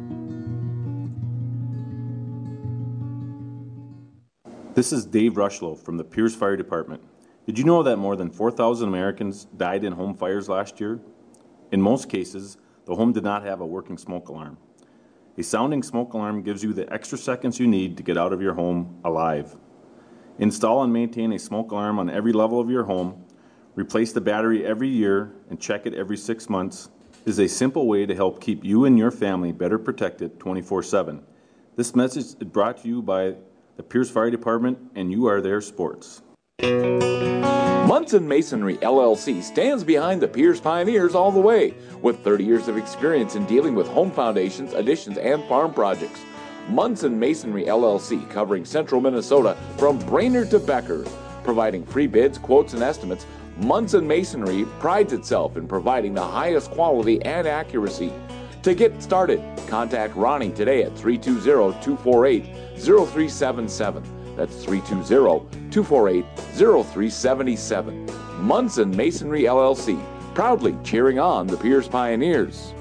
This is Dave Rushlow from the Piers Fire Department. Did you know that more than four thousand Americans died in home fires last year? In most cases, the home did not have a working smoke alarm. A sounding smoke alarm gives you the extra seconds you need to get out of your home alive. Install and maintain a smoke alarm on every level of your home, replace the battery every year, and check it every six months, is a simple way to help keep you and your family better protected twenty-four seven. This message is brought to you by the Pierce Fire Department and You Are Their Sports. Munson Masonry L L C stands behind the Pierce Pioneers all the way, with thirty years of experience in dealing with home foundations, additions, and farm projects. Munson Masonry L L C, covering central Minnesota from Brainerd to Becker, providing free bids, quotes, and estimates. Munson Masonry prides itself in providing the highest quality and accuracy. To get started, contact Ronnie today at three two zero, two four eight, zero three seven seven. That's three two zero, two four eight, zero three seven seven. Munson Masonry L L C, proudly cheering on the Pierce Pioneers.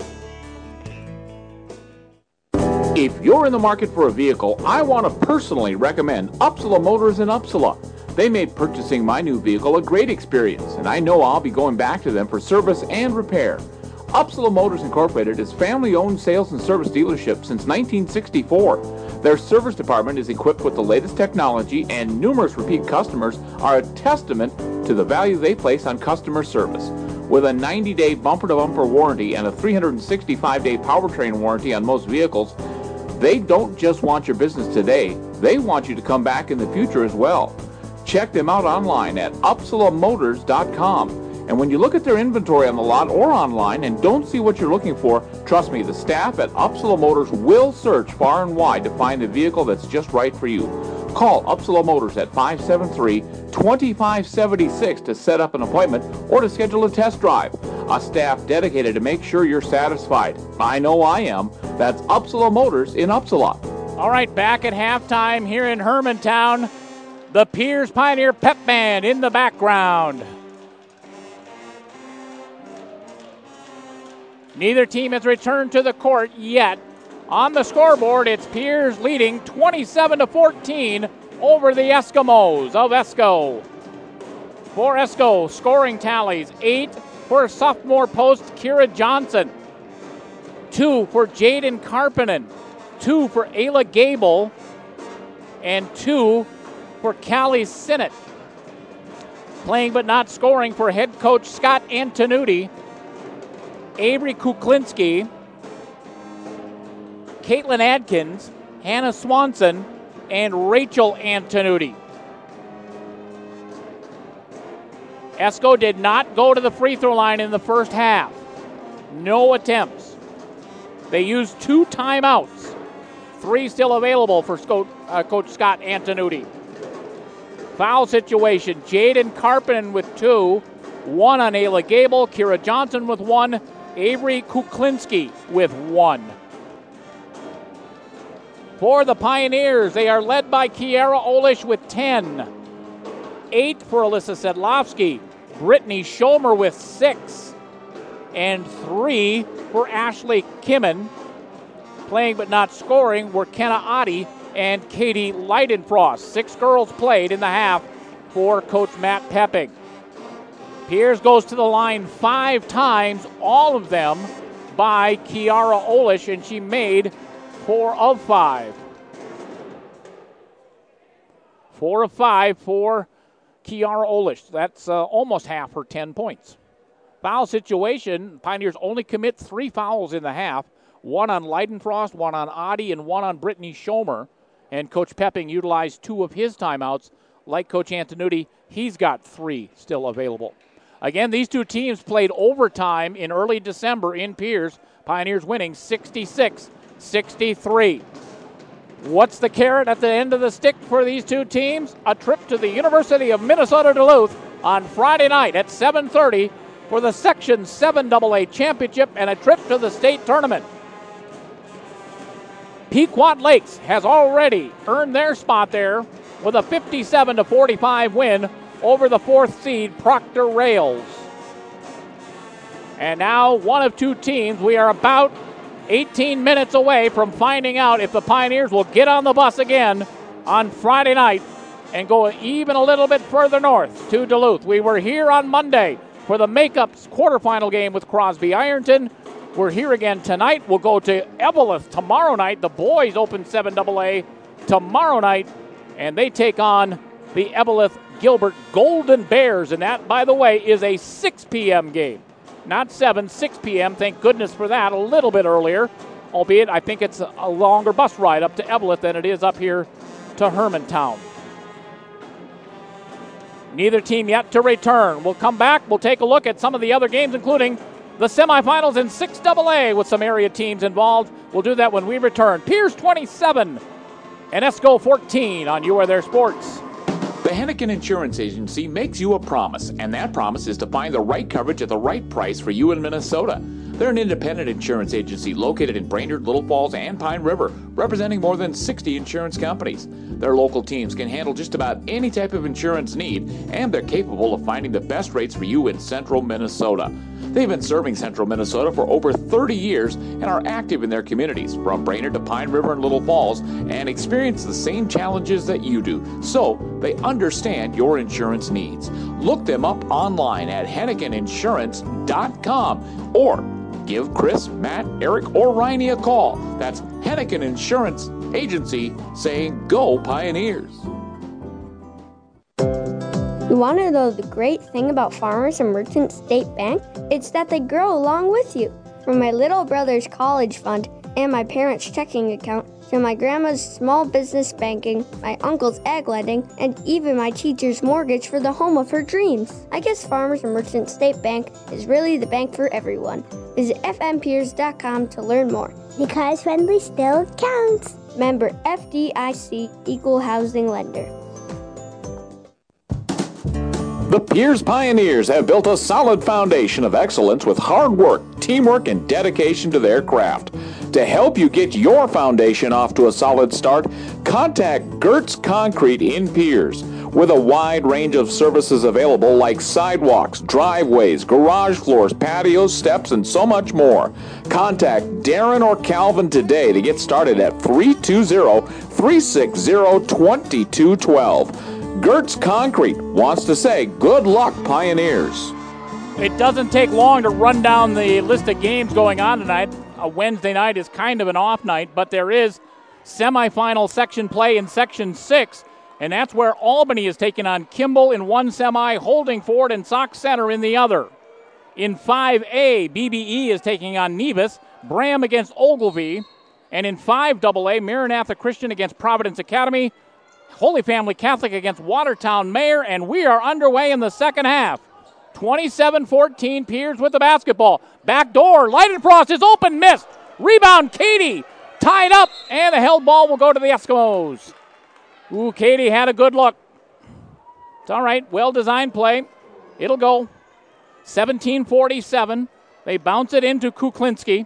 If you're in the market for a vehicle, I want to personally recommend Upsala Motors in Upsala. They made purchasing my new vehicle a great experience, and I know I'll be going back to them for service and repair. Upsala Motors Incorporated is family-owned sales and service dealership since nineteen sixty-four. Their service department is equipped with the latest technology, and numerous repeat customers are a testament to the value they place on customer service. With a ninety-day bumper-to-bumper warranty and a three hundred sixty-five day powertrain warranty on most vehicles, they don't just want your business today, they want you to come back in the future as well. Check them out online at upsala motors dot com. And when you look at their inventory on the lot or online and don't see what you're looking for, trust me, the staff at Upsala Motors will search far and wide to find a vehicle that's just right for you. Call Upsala Motors at five seven three, two five seven six to set up an appointment or to schedule a test drive. A staff dedicated to make sure you're satisfied. I know I am. That's Upsala Motors in Upsala. All right, back at halftime here in Hermantown, the Pierce Pioneer Pep Band in the background. Neither team has returned to the court yet. On the scoreboard, it's Pierce leading twenty-seven to fourteen over the Eskimos of Esko. For Esko, scoring tallies, eight for sophomore post Kira Johnson, two for Jaden Karpinen, two for Ayla Gable, and two for Callie Sinnott. Playing but not scoring for head coach Scott Antonucci, Avery Kuklinski, Caitlin Adkins, Hannah Swanson, and Rachel Antonucci. Esko did not go to the free throw line in the first half. No attempts. They used two timeouts. Three still available for Sco- uh, Coach Scott Antonucci. Foul situation, Jaden Karpinen with two, one on Ayla Gable, Kira Johnson with one, Avery Kuklinski with one. For the Pioneers, they are led by Kiara Olish with ten. Eight for Alyssa Sedlowski, Brittany Schomer with six, and three for Ashley Kimmen. Playing but not scoring were Kenna Oddie and Katie Leidenfrost. Six girls played in the half for Coach Matt Pepping. Pierce goes to the line five times, all of them by Kiara Olish, and she made four of five. Four of five for Kiara Olish. That's uh, almost half her ten points. Foul situation, Pioneers only commit three fouls in the half. One on Leidenfrost, one on Oddie, and one on Brittany Schomer. And Coach Pepping utilized two of his timeouts. Like Coach Antonucci, he's got three still available. Again, these two teams played overtime in early December in Pierce. Pioneers winning sixty-six sixty-three. What's the carrot at the end of the stick for these two teams? A trip to the University of Minnesota Duluth on Friday night at seven thirty for the Section seven double A Championship and a trip to the state tournament. Pequot Lakes has already earned their spot there with a fifty-seven to forty-five win over the fourth seed Proctor Rails. And now one of two teams. We are about eighteen minutes away from finding out if the Pioneers will get on the bus again on Friday night and go even a little bit further north to Duluth. We were here on Monday for the makeup quarterfinal game with Crosby Ironton. We're here again tonight. We'll go to Eveleth tomorrow night. The boys open seven double A tomorrow night, and they take on the Eveleth Gilbert Golden Bears, and that, by the way, is a six p.m. game. Not seven, six p.m. Thank goodness for that. A little bit earlier, albeit I think it's a longer bus ride up to Eveleth than it is up here to Hermantown. Neither team yet to return. We'll come back. We'll take a look at some of the other games, including the semifinals in six double A with some area teams involved. We'll do that when we return. Pierce twenty-seven and Esco fourteen on You Are Their Sports. The Hennigan Insurance Agency makes you a promise, and that promise is to find the right coverage at the right price for you in Minnesota. They're an independent insurance agency located in Brainerd, Little Falls, and Pine River, representing more than sixty insurance companies. Their local teams can handle just about any type of insurance need, and they're capable of finding the best rates for you in central Minnesota. They've been serving central Minnesota for over thirty years and are active in their communities, from Brainerd to Pine River and Little Falls, and experience the same challenges that you do, so they understand your insurance needs. Look them up online at hennigan insurance dot com or give Chris, Matt, Eric, or Riney a call. That's Hennigan Insurance Agency, saying go Pioneers. You want to know the great thing about Farmers and Merchant State Bank? It's that they grow along with you. From my little brother's college fund and my parents' checking account to my grandma's small business banking, my uncle's ag lending, and even my teacher's mortgage for the home of her dreams. I guess Farmers and Merchant State Bank is really the bank for everyone. Visit f m peers dot com to learn more. Because friendly still counts. Member F D I C, Equal Housing Lender. The Pierce Pioneers have built a solid foundation of excellence with hard work, teamwork, and dedication to their craft. To help you get your foundation off to a solid start, contact Gertz Concrete in Pierce. With a wide range of services available like sidewalks, driveways, garage floors, patios, steps, and so much more. Contact Darren or Calvin today to get started at three two zero, three six zero, two two one two. Gertz Concrete wants to say good luck, Pioneers. It doesn't take long to run down the list of games going on tonight. A Wednesday night is kind of an off night, but there is semifinal section play in Section six, and that's where Albany is taking on Kimball in one semi, Holdingford and Sauk Center in the other. In five A, B B E is taking on Nevis, Bram against Ogilvie, and in five double A, Maranatha Christian against Providence Academy, Holy Family Catholic against Watertown Mayor, and we are underway in the second half. twenty-seven fourteen, Pierce with the basketball. Back door, Leidenfrost is open, missed. Rebound, Katie, tied up, and the held ball will go to the Eskimos. Ooh, Katie had a good look. It's all right, well-designed play. It'll go. seventeen forty-seven. They bounce it into Kuklinski.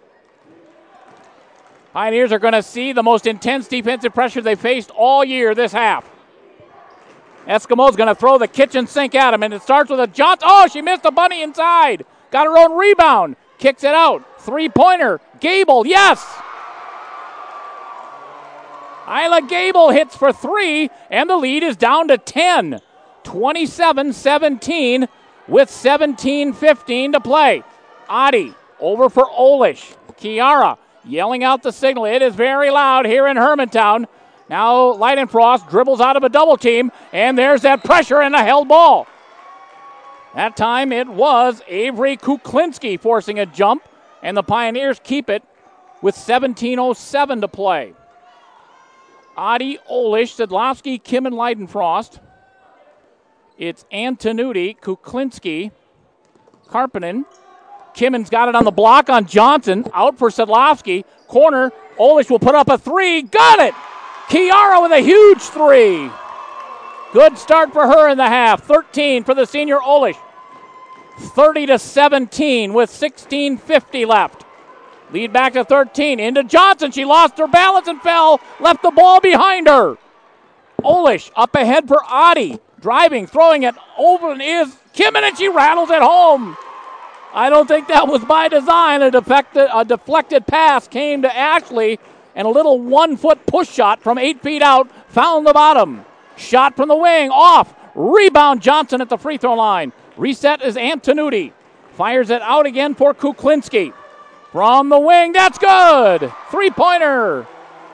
Pioneers are going to see the most intense defensive pressure they faced all year this half. Eskimo's going to throw the kitchen sink at him, and it starts with a Johnson. Oh, she missed a bunny inside. Got her own rebound. Kicks it out. Three-pointer. Gable, yes. Isla Gable hits for three, and the lead is down to ten. twenty-seven seventeen with seventeen fifteen to play. Adi over for Olish. Kiara yelling out the signal. It is very loud here in Hermantown. Now Leidenfrost dribbles out of a double team, and there's that pressure and a held ball. That time it was Avery Kuklinski forcing a jump, and the Pioneers keep it with seventeen oh seven to play. Adi, Olish, Sedlowski, Kim, and Leidenfrost. It's Antonuti, Kuklinski, Karpinen. Kimmon's got it on the block on Johnson. Out for Sedlowski. Corner. Olish will put up a three. Got it! Kiara with a huge three. Good start for her in the half. thirteen for the senior Olish. thirty to seventeen with sixteen fifty left. Lead back to thirteen. Into Johnson. She lost her balance and fell. Left the ball behind her. Olish up ahead for Adi. Driving, throwing it over and is Kimmon, and she rattles it home. I don't think that was by design. A defected, a deflected pass came to Ashley, and a little one-foot push shot from eight feet out found the bottom. Shot from the wing, off. Rebound, Johnson at the free throw line. Reset is Antonuti. Fires it out again for Kuklinski. From the wing, that's good. Three-pointer.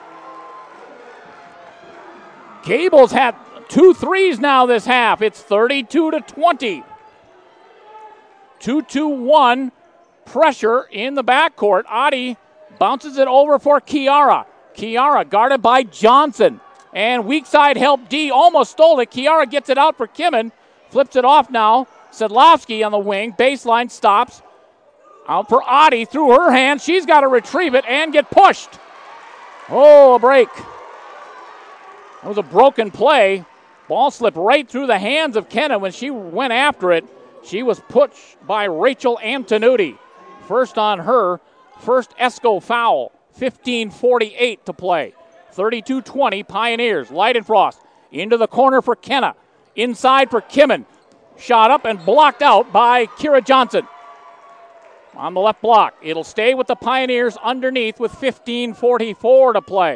Gable's had two threes now this half. It's thirty-two to twenty. two two one pressure in the backcourt. Adi bounces it over for Kiara. Kiara guarded by Johnson. And weak side help D almost stole it. Kiara gets it out for Kimmin. Flips it off now. Sedlowski on the wing. Baseline stops. Out for Adi through her hands. She's got to retrieve it and get pushed. Oh, a break. That was a broken play. Ball slipped right through the hands of Kenna when she went after it. She was pushed by Rachel Antonucci. First on her, first Esco foul. fifteen forty-eight to play. thirty-two twenty Pioneers. Leidenfrost into the corner for Kenna. Inside for Kimmin. Shot up and blocked out by Kira Johnson. On the left block. It'll stay with the Pioneers underneath with fifteen forty-four to play.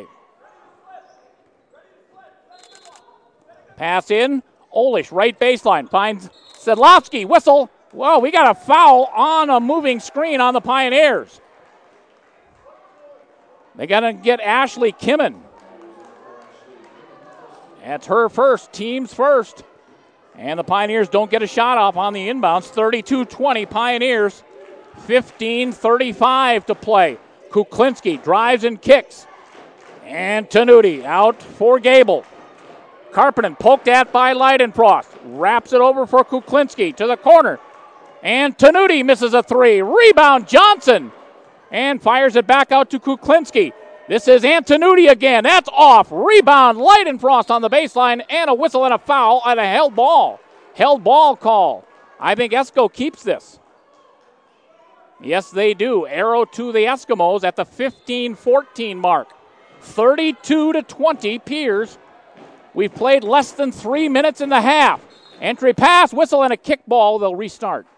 Pass in. Olish, right baseline. Finds Sedlowski. Whistle. Whoa, we got a foul on a moving screen on the Pioneers. They got to get Ashley Kimmin. That's her first, team's first. And the Pioneers don't get a shot off on the inbounds. thirty-two twenty Pioneers. fifteen thirty-five to play. Kuklinski drives and kicks. And Tanuti out for Gable. Karpinen poked at by Leidenfrost. Wraps it over for Kuklinski to the corner. And Tanuti misses a three. Rebound Johnson. And fires it back out to Kuklinski. This is Antonucci again. That's off. Rebound Leidenfrost on the baseline. And a whistle and a foul and a held ball. Held ball call. I think Esco keeps this. Yes, they do. Arrow to the Eskimos at the fifteen fourteen mark. thirty-two to twenty Piers. We've played less than three minutes in the half. Entry pass, whistle, and a kick ball. They'll restart.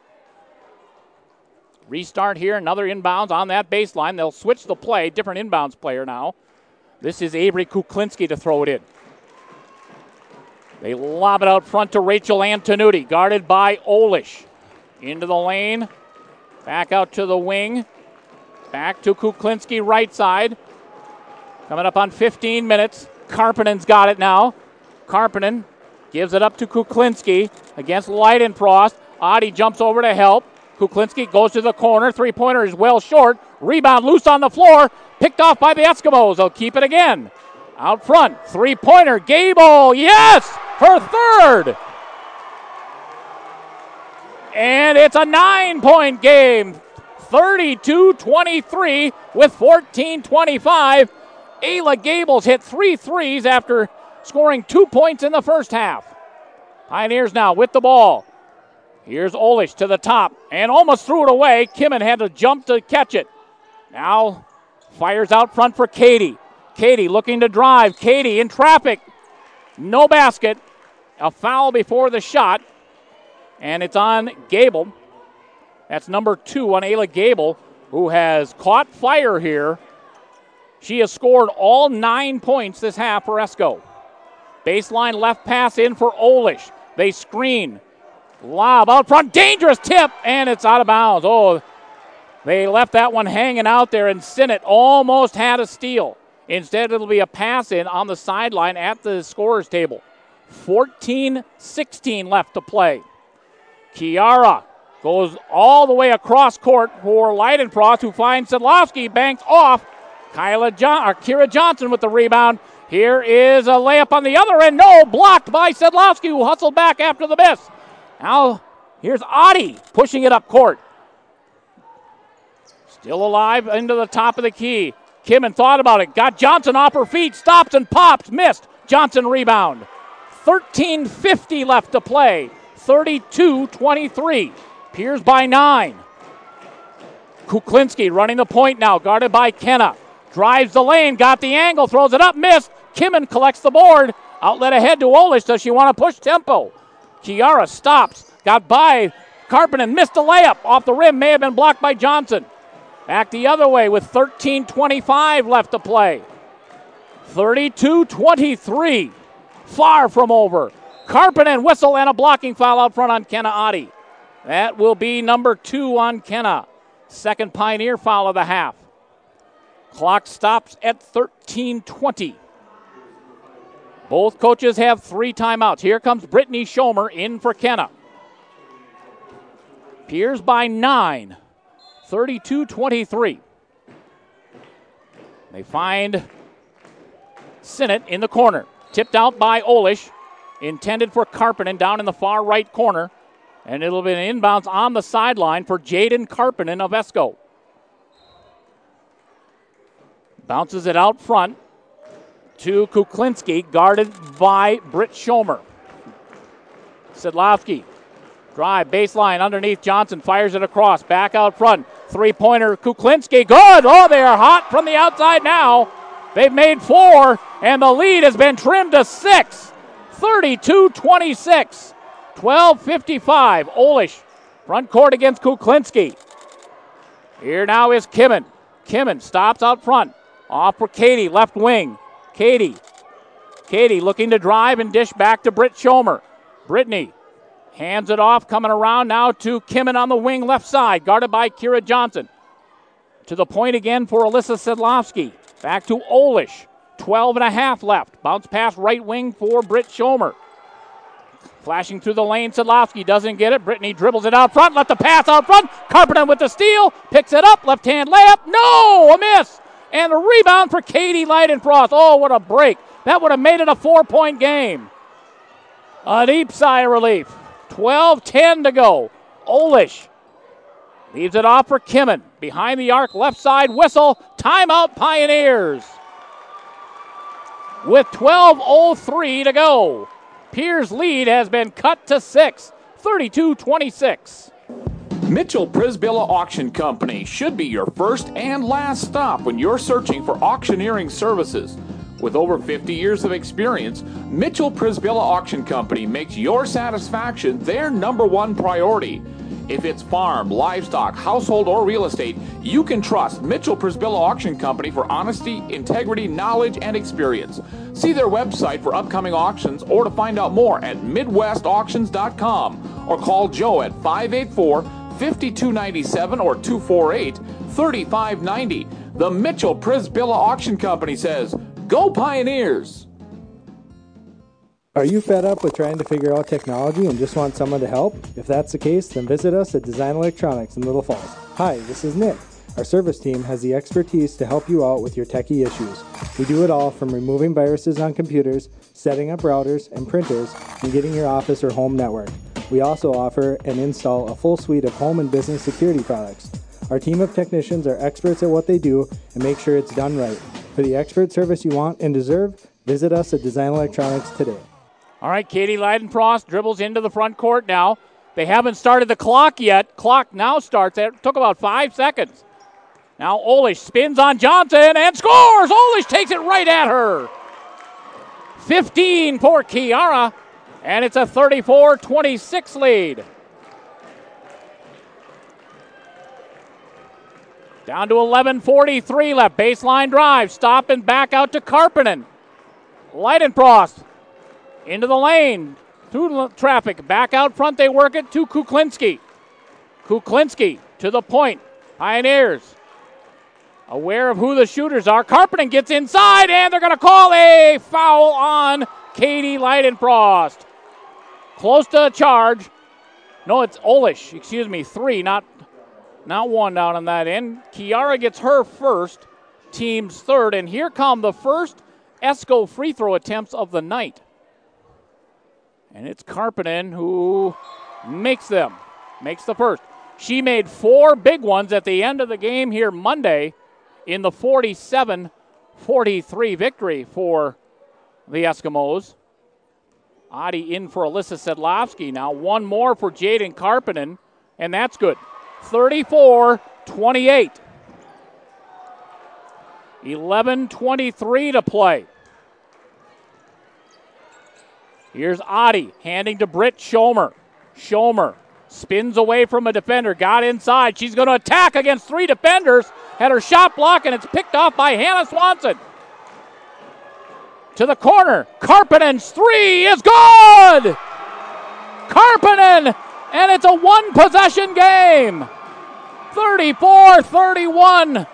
Restart here, another inbounds on that baseline. They'll switch the play, different inbounds player now. This is Avery Kuklinski to throw it in. They lob it out front to Rachel Antonucci, guarded by Olish. Into the lane, back out to the wing. Back to Kuklinski, right side. Coming up on fifteen minutes. Karpinen's got it now. Karpinen gives it up to Kuklinski against Leidenfrost. Adi jumps over to help. Kuklinski goes to the corner. Three-pointer is well short. Rebound loose on the floor. Picked off by the Eskimos. They'll keep it again. Out front. Three-pointer. Gable. Yes! Her third. And it's a nine-point game. thirty-two twenty-three with fourteen twenty-five. Ayla Gables hit three threes after scoring two points in the first half. Pioneers now with the ball. Here's Olish to the top and almost threw it away. Kimmin had to jump to catch it. Now fires out front for Katie. Katie looking to drive. Katie in traffic. No basket. A foul before the shot. And it's on Gable. That's number two on Ayla Gable, who has caught fire here. She has scored all nine points this half for Esco. Baseline left pass in for Olish. They screen. Lob out front. Dangerous tip. And it's out of bounds. Oh, they left that one hanging out there, and Sinnott almost had a steal. Instead, it'll be a pass in on the sideline at the scorer's table. fourteen sixteen left to play. Kiara goes all the way across court for Leidenfrost, who finds Sedlowski, banks off. Kyla John, or Kira Johnson with the rebound. Here is a layup on the other end. No, blocked by Sedlowski, who hustled back after the miss. Now, here's Adi pushing it up court. Still alive into the top of the key. Kimmin thought about it. Got Johnson off her feet. Stops and pops. Missed. Johnson rebound. thirteen fifty left to play. thirty-two twenty-three. Piers by nine. Kuklinski running the point now. Guarded by Kenna. Drives the lane. Got the angle. Throws it up. Missed. Kimmin collects the board. Outlet ahead to Olish. Does she want to push tempo? Kiara stops. Got by Karpinen. Missed a layup. Off the rim. May have been blocked by Johnson. Back the other way with thirteen twenty-five left to play. thirty-two twenty-three. Far from over. Karpinen whistle and a blocking foul out front on Kenna Adi. That will be number two on Kenna. Second Pioneer foul of the half. Clock stops at thirteen twenty. Both coaches have three timeouts. Here comes Brittany Schomer in for Kenna. Piers by nine, thirty-two twenty-three. They find Sinnott in the corner. Tipped out by Olish. Intended for Karppinen down in the far right corner. And it'll be an inbounds on the sideline for Jaden Karppinen of Esko. Bounces it out front to Kuklinski, guarded by Britt Schomer. Sedlowski, drive, baseline, underneath Johnson, fires it across, back out front. Three-pointer, Kuklinski, good! Oh, they are hot from the outside now. They've made four, and the lead has been trimmed to six. thirty-two twenty-six. twelve fifty-five. Olish, front court against Kuklinski. Here now is Kimmin. Kimmin stops out front. Off for Katie, left wing. Katie. Katie looking to drive and dish back to Britt Schomer. Brittany hands it off, coming around now to Kimmin on the wing left side, guarded by Kira Johnson. To the point again for Alyssa Sedlowski. Back to Olish. twelve and a half left. Bounce pass right wing for Britt Schomer. Flashing through the lane, Sedlowski doesn't get it. Brittany dribbles it out front, left the pass out front. Karppinen with the steal, picks it up, left-hand layup. No, a miss. And a rebound for Katie Leidenfrost. Oh, what a break. That would have made it a four-point game. A deep sigh of relief. twelve ten to go. Olish leaves it off for Kimmin. Behind the arc, left side whistle. Timeout Pioneers. With twelve oh three to go. Piers' lead has been cut to six. thirty-two twenty-six. Mitchell Prisbilla Auction Company should be your first and last stop when you're searching for auctioneering services. With over fifty years of experience, Mitchell Prisbilla Auction Company makes your satisfaction their number one priority. If it's farm, livestock, household, or real estate, you can trust Mitchell Prisbilla Auction Company for honesty, integrity, knowledge, and experience. See their website for upcoming auctions or to find out more at midwest auctions dot com or call Joe at five eight four, five two nine seven or two four eight, three five nine zero. The Mitchell Prisbilla Auction Company says, "Go Pioneers!" Are you fed up with trying to figure out technology and just want someone to help? If that's the case, then visit us at Design Electronics in Little Falls. Hi, this is Nick. Our service team has the expertise to help you out with your techie issues. We do it all from removing viruses on computers, setting up routers and printers, and getting your office or home networked. We also offer and install a full suite of home and business security products. Our team of technicians are experts at what they do and make sure it's done right. For the expert service you want and deserve, visit us at Design Electronics today. All right, Katie Leidenfrost dribbles into the front court now. They haven't started the clock yet. Clock now starts. It took about five seconds. Now Olish spins on Johnson and scores! Olish takes it right at her. fifteen for Kiara, and it's a thirty-four twenty-six lead. Down to eleven forty-three left. Baseline drive. Stop and back out to Karppinen. Leidenfrost into the lane. Through the traffic. Back out front. They work it to Kuklinski. Kuklinski to the point. Pioneers aware of who the shooters are. Karppinen gets inside, and they're going to call a foul on Katie Leidenfrost. Close to a charge. No, it's Olish. Excuse me, three, not, not one down on that end. Kiara gets her first, team's third, and here come the first Esko free throw attempts of the night. And it's Karppinen who makes them, makes the first. She made four big ones at the end of the game here Monday in the forty-seven forty-three victory for the Eskimos. Adi in for Alyssa Sedlowski now. One more for Jaden Karppinen, and that's good. thirty-four twenty-eight. eleven twenty-three to play. Here's Adi handing to Britt Schomer. Schomer spins away from a defender, got inside. She's going to attack against three defenders. Had her shot blocked, and it's picked off by Hannah Swanson. To the corner. Karppinen's three is good! Karppinen, and it's a one-possession game. thirty-four thirty-one.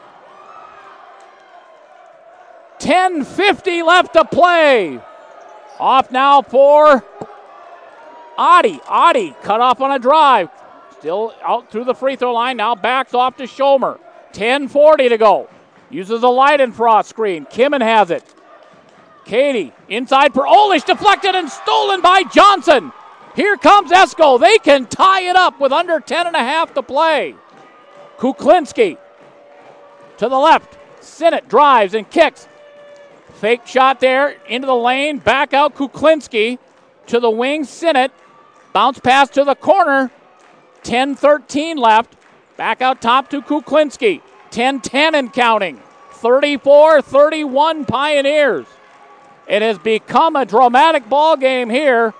ten fifty left to play. Off now for Adi. Adi cut off on a drive. Still out through the free throw line. Now backs off to Schomer. ten forty to go. Uses a Leidenfrost screen. Kimmin has it. Katie inside for Olish. Deflected and stolen by Johnson. Here comes Esko. They can tie it up with under ten and a half to play. Kuklinski to the left. Sinnott drives and kicks. Fake shot there into the lane. Back out Kuklinski to the wing. Sinnott. Bounce pass to the corner. ten thirteen left. Back out top to Kuklinski. ten ten and counting. thirty-four thirty-one Pioneers. It has become a dramatic ball game here.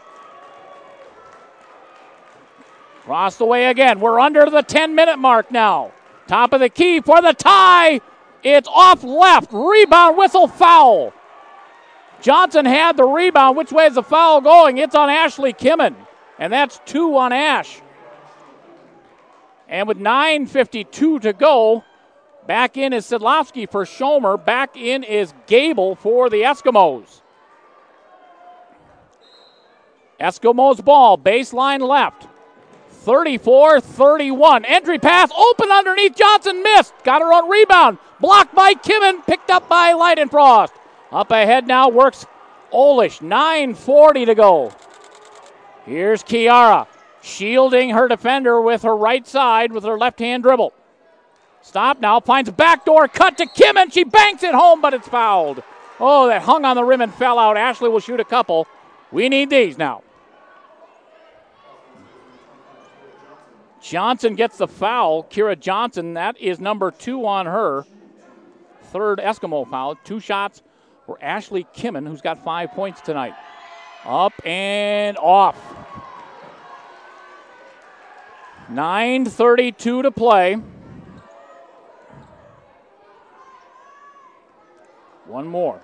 Cross the way again. We're under the ten-minute mark now. Top of the key for the tie. It's off left. Rebound, whistle, foul. Johnson had the rebound. Which way is the foul going? It's on Ashley Kimmin. And that's two on Ash. And with nine fifty-two to go, back in is Sidlowski for Schomer. Back in is Gable for the Eskimos. Eskimos ball, baseline left. thirty-four thirty-one. Entry pass, open underneath. Johnson missed. Got her own rebound. Blocked by Kimmin, picked up by Leidenfrost. Up ahead now works Olish. nine forty to go. Here's Kiara, shielding her defender with her right side with her left-hand dribble. Stop now, finds a backdoor cut to Kimmin. She banks it home, but it's fouled. Oh, that hung on the rim and fell out. Ashley will shoot a couple. We need these now. Johnson gets the foul. Kira Johnson, that is number two on her. Third Eskimo foul. Two shots for Ashley Kimmin, who's got five points tonight. Up and off. nine thirty-two to play. One more.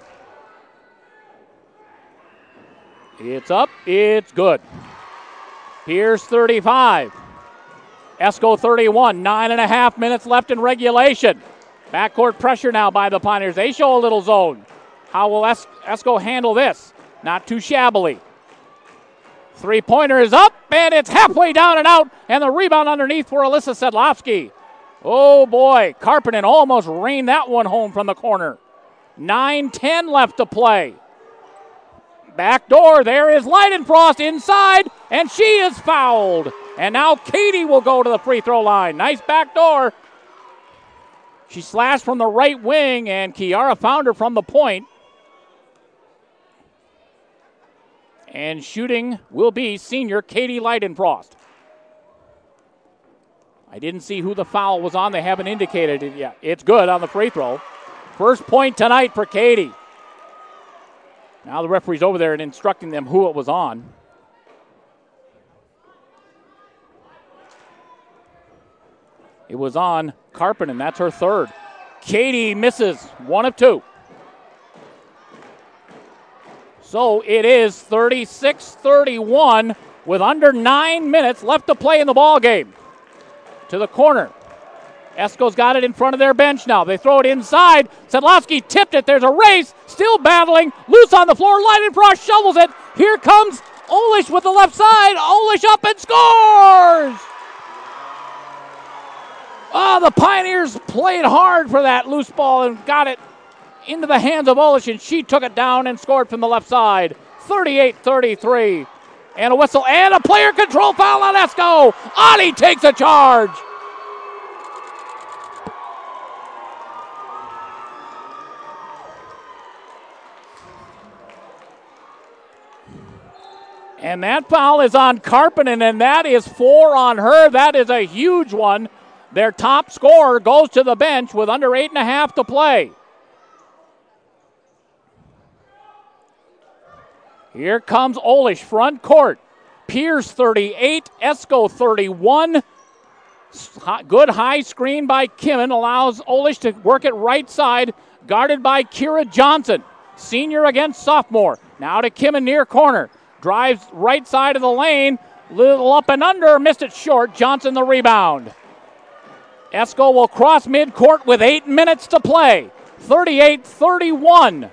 It's up. It's good. Here's thirty-five. Esko thirty-one. Nine and a half minutes left in regulation. Backcourt pressure now by the Pioneers. They show a little zone. How will es- Esko handle this? Not too shabbily. Three-pointer is up, and it's halfway down and out, and the rebound underneath for Alyssa Sedlowski. Oh, boy. Karpinen almost reined that one home from the corner. nine ten left to play. Back door, there is Leidenfrost inside, and she is fouled. And now Katie will go to the free throw line. Nice back door. She slashed from the right wing, and Kiara found her from the point. And shooting will be senior Katie Leidenfrost. I didn't see who the foul was on. They haven't indicated it yet. It's good on the free throw. First point tonight for Katie. Now the referee's over there and instructing them who it was on. It was on Karpinen. That's her third. Katie misses one of two. So it is thirty-six thirty-one with under nine minutes left to play in the ball game. To the corner. Esko's got it in front of their bench now. They throw it inside. Sedlowski tipped it. There's a race. Still battling. Loose on the floor. Leidenfrost shovels it. Here comes Olish with the left side. Olish up and scores! Oh, the Pioneers played hard for that loose ball and got it into the hands of Olish, and she took it down and scored from the left side. thirty-eight thirty-three. And a whistle and a player control foul on Esko. Ani takes a charge. And that foul is on Karpinen, and that is four on her. That is a huge one. Their top scorer goes to the bench with under eight and a half to play. Here comes Olish, front court. Pierce thirty-eight, Esko thirty-one. Good high screen by Kimmin allows Olish to work it right side, guarded by Kira Johnson. Senior against sophomore. Now to Kimmin near corner. Drives right side of the lane. Little up and under, missed it short. Johnson the rebound. Esko will cross midcourt with eight minutes to play. thirty-eight thirty-one.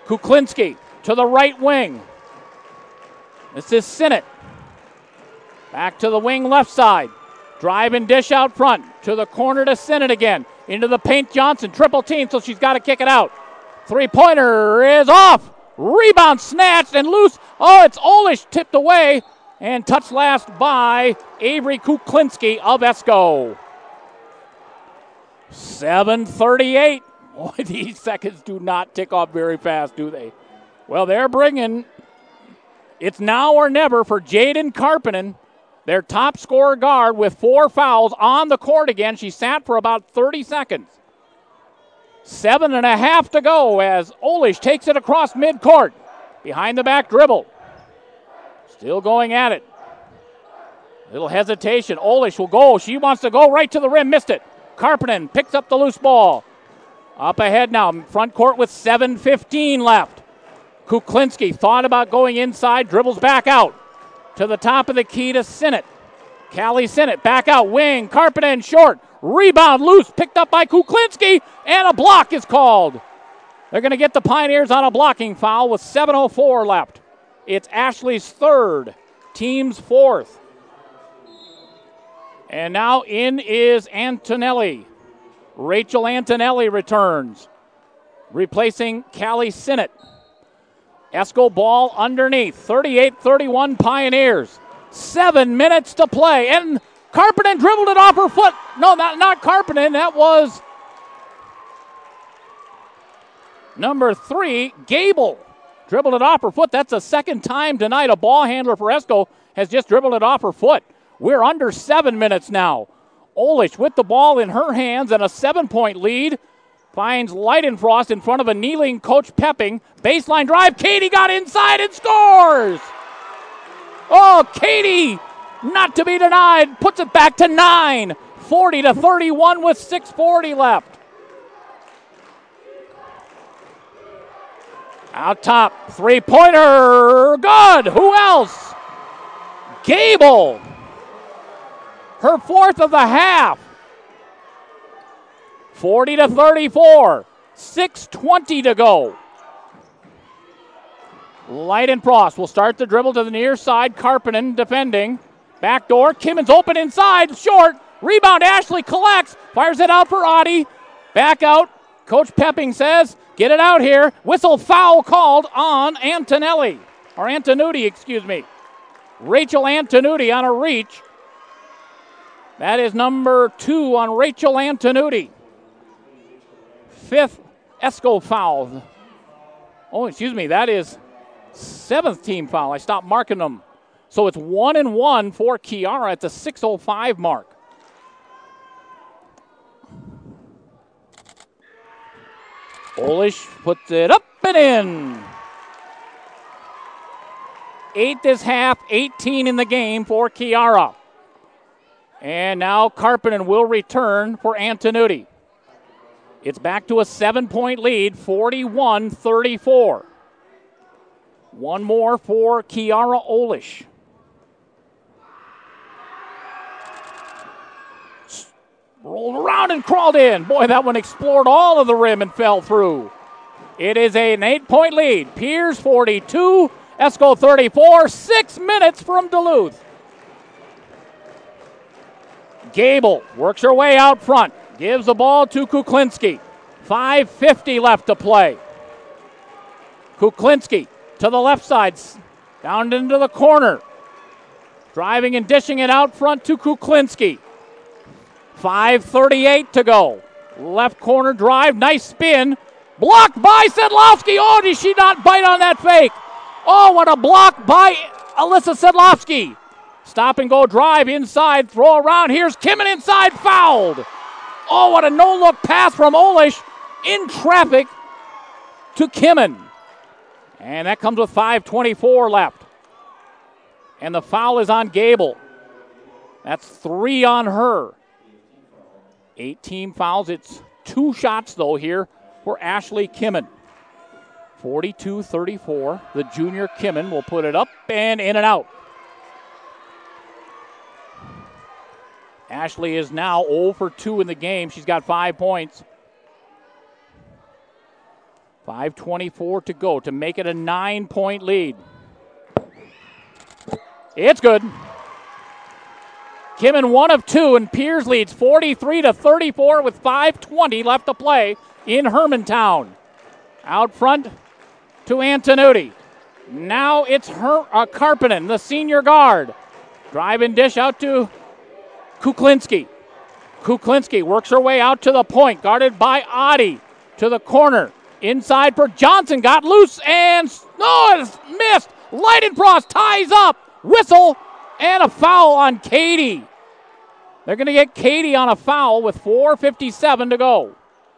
Kuklinski to the right wing. This is Sinnott. Back to the wing left side. Drive and dish out front. To the corner to Sinnott again. Into the paint Johnson. Triple team, so she's got to kick it out. Three-pointer is off. Rebound snatched and loose. Oh, it's Olish tipped away. And touched last by Avery Kuklinski of Esko. seven thirty-eight. Boy, these seconds do not tick off very fast, do they? Well, they're bringing, it's now or never for Jaden Karppinen, their top scorer guard with four fouls on the court again. She sat for about thirty seconds. Seven and a half to go as Olish takes it across midcourt. Behind the back dribble. Still going at it. Little hesitation. Olish will go. She wants to go right to the rim. Missed it. Karppinen picks up the loose ball. Up ahead now. Front court with seven fifteen left. Kuklinski thought about going inside. Dribbles back out. To the top of the key to Sinnott. Callie Sinnott back out. Wing. Karppinen short. Rebound loose. Picked up by Kuklinski. And a block is called. They're going to get the Pioneers on a blocking foul with seven oh four left. It's Ashley's third, team's fourth. And now in is Antonelli. Rachel Antonelli returns, replacing Callie Sinnott. Esko ball underneath, thirty-eight thirty-one Pioneers. Seven minutes to play, and Karppinen dribbled it off her foot. No, not, not Karppinen, that was number three, Gable. Dribbled it off her foot. That's the second time tonight a ball handler for Esko has just dribbled it off her foot. We're under seven minutes now. Olish with the ball in her hands and a seven-point lead. Finds Leidenfrost in front of a kneeling Coach Pepping. Baseline drive. Katie got inside and scores. Oh, Katie, not to be denied, puts it back to nine. forty to thirty-one with six forty left. Out top, three-pointer, good. Who else? Gable. Her fourth of the half. forty to thirty-four. six twenty to go. Leidenfrost will start the dribble to the near side. Karppinen defending. Backdoor. Kimmons open inside. Short. Rebound. Ashley collects. Fires it out for Audie. Back out. Coach Pepping says, get it out here. Whistle foul called on Antonelli. Or Antonucci, excuse me. Rachel Antonucci on a reach. That is number two on Rachel Antonucci. Fifth Esko foul. Oh, excuse me, that is seventh team foul. I stopped marking them. So it's one and one for Kiara at the six oh five mark. Olish puts it up and in. Eight this half, eighteen in the game for Kiara. And now Karppinen will return for Antonucci. It's back to a seven-point lead, forty-one thirty-four. One more for Kiara Olish. Rolled around and crawled in. Boy, that one explored all of the rim and fell through. It is an eight-point lead. Pierce forty-two, Esko thirty-four, six minutes from Duluth. Gable works her way out front. Gives the ball to Kuklinski. five fifty left to play. Kuklinski to the left side. Down into the corner. Driving and dishing it out front to Kuklinski. five thirty-eight to go. Left corner drive. Nice spin. Blocked by Sedlowski. Oh, did she not bite on that fake? Oh, what a block by Alyssa Sedlowski. Stop and go drive inside. Throw around. Here's Kimmon inside. Fouled. Oh, what a no-look pass from Olish in traffic to Kimmon. And that comes with five twenty-four left. And the foul is on Gable. That's three on her. Eight team fouls. It's two shots, though, here for Ashley Kimmon. forty-two thirty-four. The junior Kimmon will put it up and in and out. Ashley is now oh for two in the game. She's got five points. five twenty-four to go to make it a nine-point lead. It's good. Kimmin one of two, and Piers leads forty-three to thirty-four with five twenty left to play in Hermantown. Out front to Antonucci. Now it's her, uh, Karppinen, the senior guard. Drive and dish out to Kuklinski. Kuklinski works her way out to the point, guarded by Adi. To the corner, inside for Johnson, got loose, and no, it's missed. Leidenfrost ties up, whistle, and a foul on Katie. They're going to get Katie on a foul with four fifty-seven to go.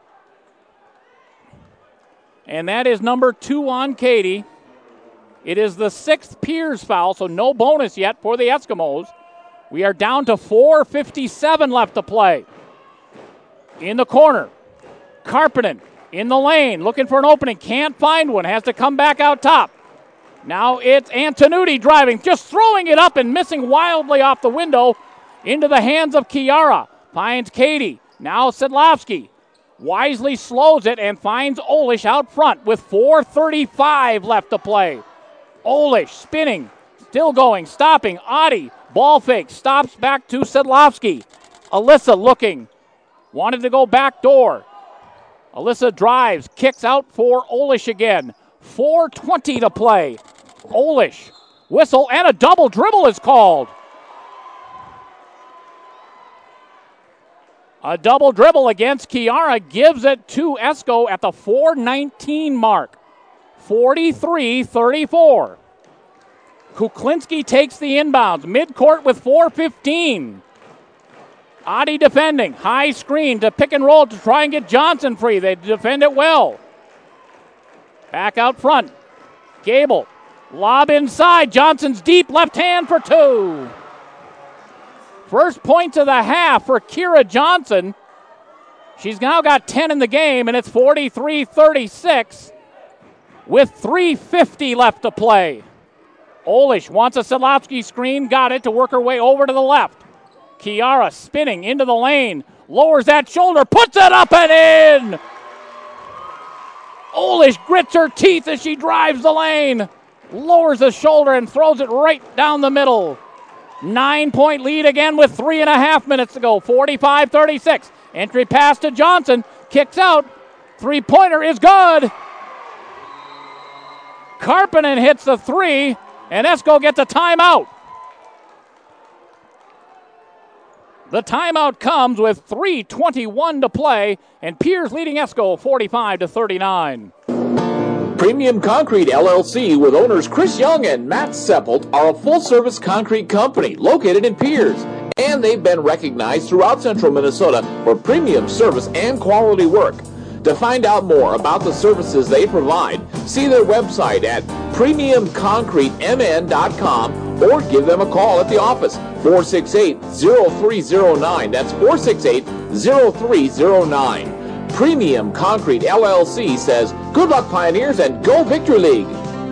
And that is number two on Katie. It is the sixth Piers foul, so no bonus yet for the Eskimos. We are down to four fifty-seven left to play. In the corner, Karppinen in the lane, looking for an opening, can't find one, has to come back out top. Now it's Antonucci driving, just throwing it up and missing wildly off the window into the hands of Kiara. Finds Katie, now Sedlowski. Wisely slows it and finds Olish out front with four thirty-five left to play. Olish spinning, still going, stopping. Adi, ball fake, stops back to Sedlowski. Alyssa looking, wanted to go back door. Alyssa drives, kicks out for Olish again. four twenty to play. Olish, whistle, and a double dribble is called. A double dribble against Kiara gives it to Esko at the four nineteen mark. forty-three thirty-four. Kuklinski takes the inbounds. Midcourt with four fifteen. Adi defending. High screen to pick and roll to try and get Johnson free. They defend it well. Back out front. Gable. Lob inside. Johnson's deep left hand for two. First points of the half for Kira Johnson. She's now got ten in the game, and it's forty-three thirty-six with three fifty left to play. Olish wants a Sedlowski screen, got it to work her way over to the left. Kiara spinning into the lane, lowers that shoulder, puts it up and in! Olish grits her teeth as she drives the lane, lowers the shoulder and throws it right down the middle. Nine-point lead again with three and a half minutes to go, forty-five thirty-six. Entry pass to Johnson, kicks out, three-pointer is good. Karppinen hits the three, and Esko gets a timeout. The timeout comes with three twenty-one to play, and Piers leading Esko forty-five to thirty-nine. Premium Concrete L L C with owners Chris Young and Matt Seppelt are a full-service concrete company located in Piers, and they've been recognized throughout central Minnesota for premium service and quality work. To find out more about the services they provide, see their website at premium concrete m n dot com or give them a call at the office, four six eight, zero three zero nine. That's four six eight, zero three zero nine. Premium Concrete L L C says, good luck, Pioneers, and go Victory League.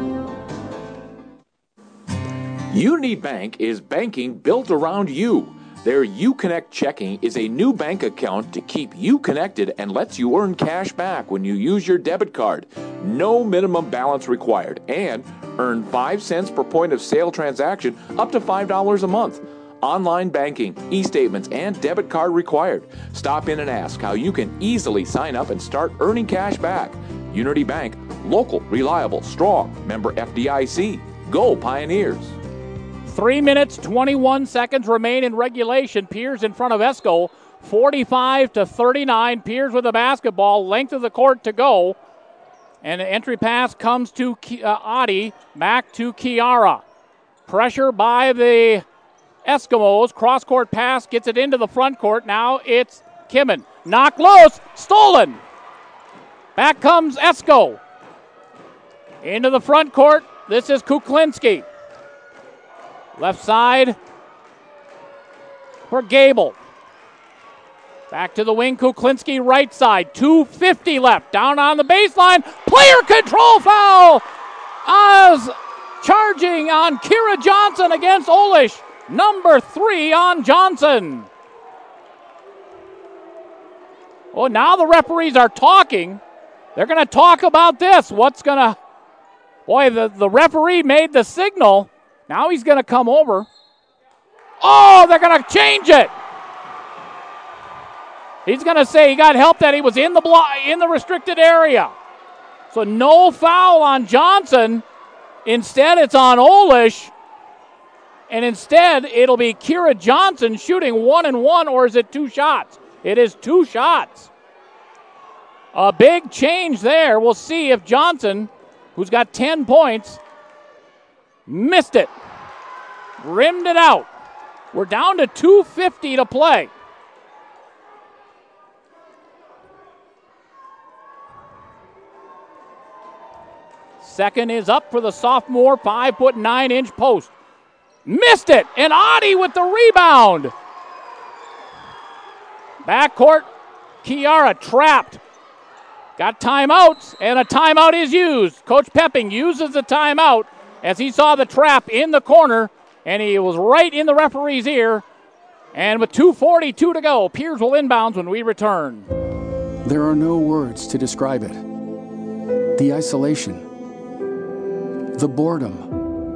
Unity Bank is banking built around you. Their UConnect checking is a new bank account to keep you connected and lets you earn cash back when you use your debit card. No minimum balance required, and earn five cents per point of sale transaction up to five dollars a month. Online banking, e-statements, and debit card required. Stop in and ask how you can easily sign up and start earning cash back. Unity Bank, local, reliable, strong, member F D I C. Go Pioneers. Three minutes, twenty-one seconds remain in regulation. Piers in front of Esko, forty-five to thirty-nine. Piers with the basketball, length of the court to go. And an entry pass comes to uh, Adi, back to Kiara. Pressure by the Eskimos. Cross-court pass gets it into the front court. Now it's Kimmin. Knocked loose, stolen. Back comes Esko. Into the front court. This is Kuklinski. Left side for Gable. Back to the wing, Kuklinski right side. two fifty left, down on the baseline. Player control foul! Oz charging on Kira Johnson against Olish. Number three on Johnson. Oh, now the referees are talking. They're going to talk about this. What's going to... Boy, the, the referee made the signal. Now he's going to come over. Oh, they're going to change it. He's going to say he got help that he was in the blo- in the restricted area. So no foul on Johnson. Instead, it's on Olish. And instead, it'll be Kira Johnson shooting one and one, or is it two shots? It is two shots. A big change there. We'll see if Johnson, who's got ten points, missed it. Rimmed it out. We're down to two fifty to play. Second is up for the sophomore, five foot nine inch post. Missed it, and Adi with the rebound. Backcourt, Kiara trapped. Got timeouts, and a timeout is used. Coach Pepping uses the timeout as he saw the trap in the corner, and he was right in the referee's ear. And with two forty-two to go, Piers will inbounds when we return. There are no words to describe it. The isolation, the boredom,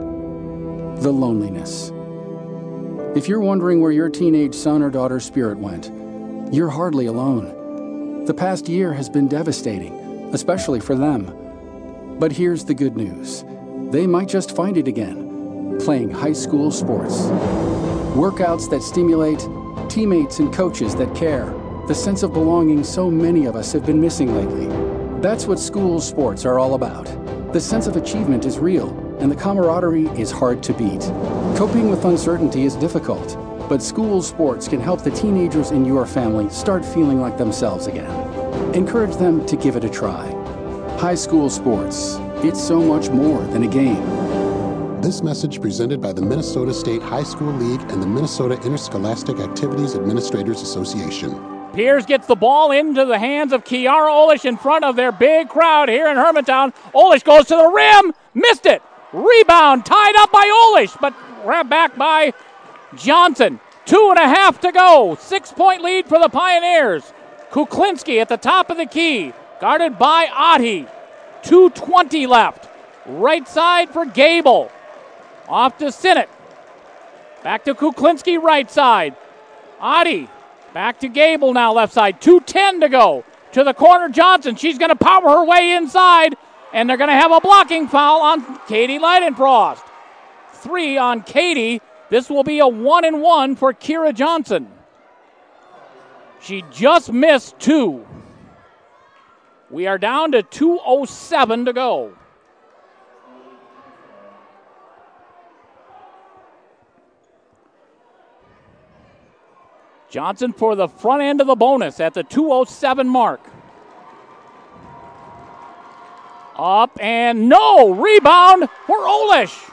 the loneliness. If you're wondering where your teenage son or daughter's spirit went, you're hardly alone. The past year has been devastating, especially for them. But here's the good news. They might just find it again, playing high school sports. Workouts that stimulate, teammates and coaches that care, the sense of belonging so many of us have been missing lately. That's what school sports are all about. The sense of achievement is real, and the camaraderie is hard to beat. Coping with uncertainty is difficult, but school sports can help the teenagers in your family start feeling like themselves again. Encourage them to give it a try. High school sports, it's so much more than a game. This message presented by the Minnesota State High School League and the Minnesota Interscholastic Activities Administrators Association. Piers gets the ball into the hands of Kiara Olish in front of their big crowd here in Hermantown. Olish goes to the rim, missed it. Rebound tied up by Olish, but grabbed back by Johnson. Two and a half to go. Six-point lead for the Pioneers. Kuklinski at the top of the key, guarded by Ahi. two twenty left. Right side for Gable. Off to Sinnott. Back to Kuklinski, right side. Ahi. Back to Gable now, left side. two ten to go. To the corner, Johnson. She's going to power her way inside, and they're going to have a blocking foul on Katie Leidenfrost. Three on Katie. This will be a one and one for Kira Johnson. She just missed two. We are down to two oh seven to go. Johnson for the front end of the bonus at the two oh seven mark. Up and no! Rebound for Olish.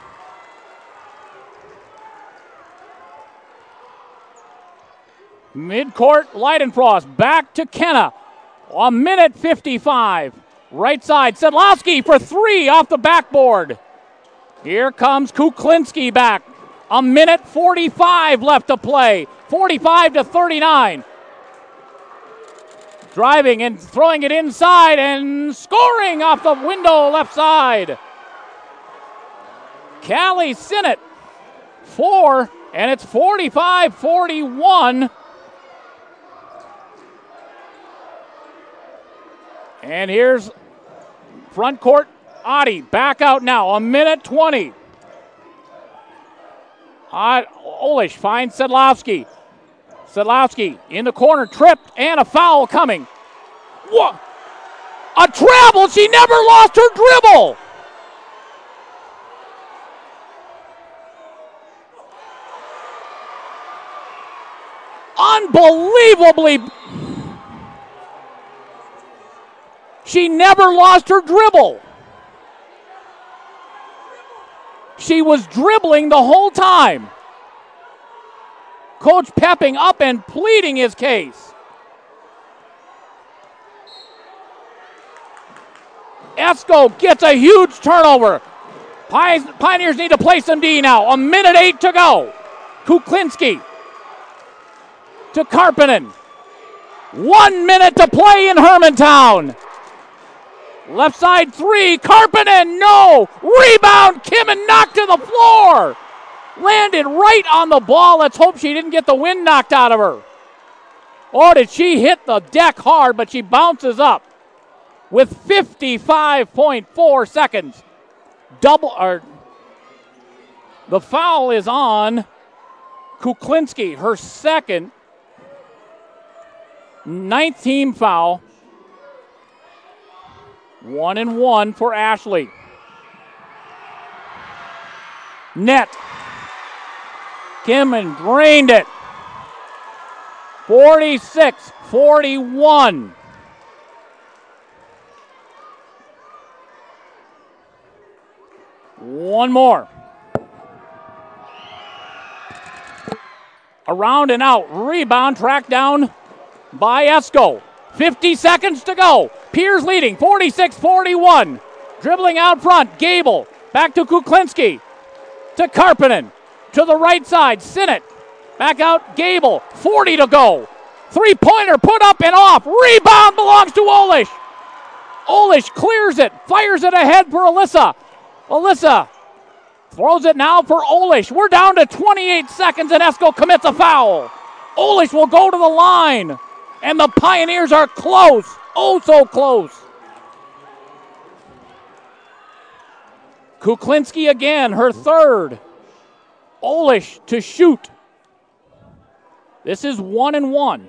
Midcourt, Leidenfrost back to Kenna. A minute fifty-five. Right side, Sedlowski for three off the backboard. Here comes Kuklinski back. A minute forty-five left to play. forty-five to thirty-nine. Driving and throwing it inside and scoring off the window left side. Callie Sinnott, four, and it's forty-five forty-one. And here's front court, Adi back out now, a minute twenty. Uh, Olish finds Sedlowski. Sedlowski in the corner, tripped, and a foul coming. What? A travel, she never lost her dribble. Unbelievably. She never lost her dribble. She was dribbling the whole time. Coach Pepping up and pleading his case. Esco gets a huge turnover. Pioneers need to play some D now. A minute eight to go. Kuklinski to Karppinen. One minute to play in Hermantown. Left side three, Karppinen, no! Rebound, Kimmin knocked to the floor! landed right on the ball. Let's hope she didn't get the wind knocked out of her. Oh, did she hit the deck hard, but she bounces up with fifty-five point four seconds. Double, or the foul is on Kuklinski, her second, ninth team foul. One and one for Ashley. Net. Kimmin drained it. forty-six forty-one. One more. Around and out. Rebound tracked down by Esko. fifty seconds to go. Piers leading forty-six forty-one. Dribbling out front. Gable. Back to Kuklinski. To Karppinen. To the right side. Sinnott. Back out. Gable. forty to go. Three-pointer put up and off. Rebound belongs to Olish. Olish clears it. Fires it ahead for Alyssa. Alyssa throws it now for Olish. We're down to twenty-eight seconds and Esko commits a foul. Olish will go to the line. And the Pioneers are close. Oh, so close. Kuklinski again, her third. Olish to shoot. This is one and one.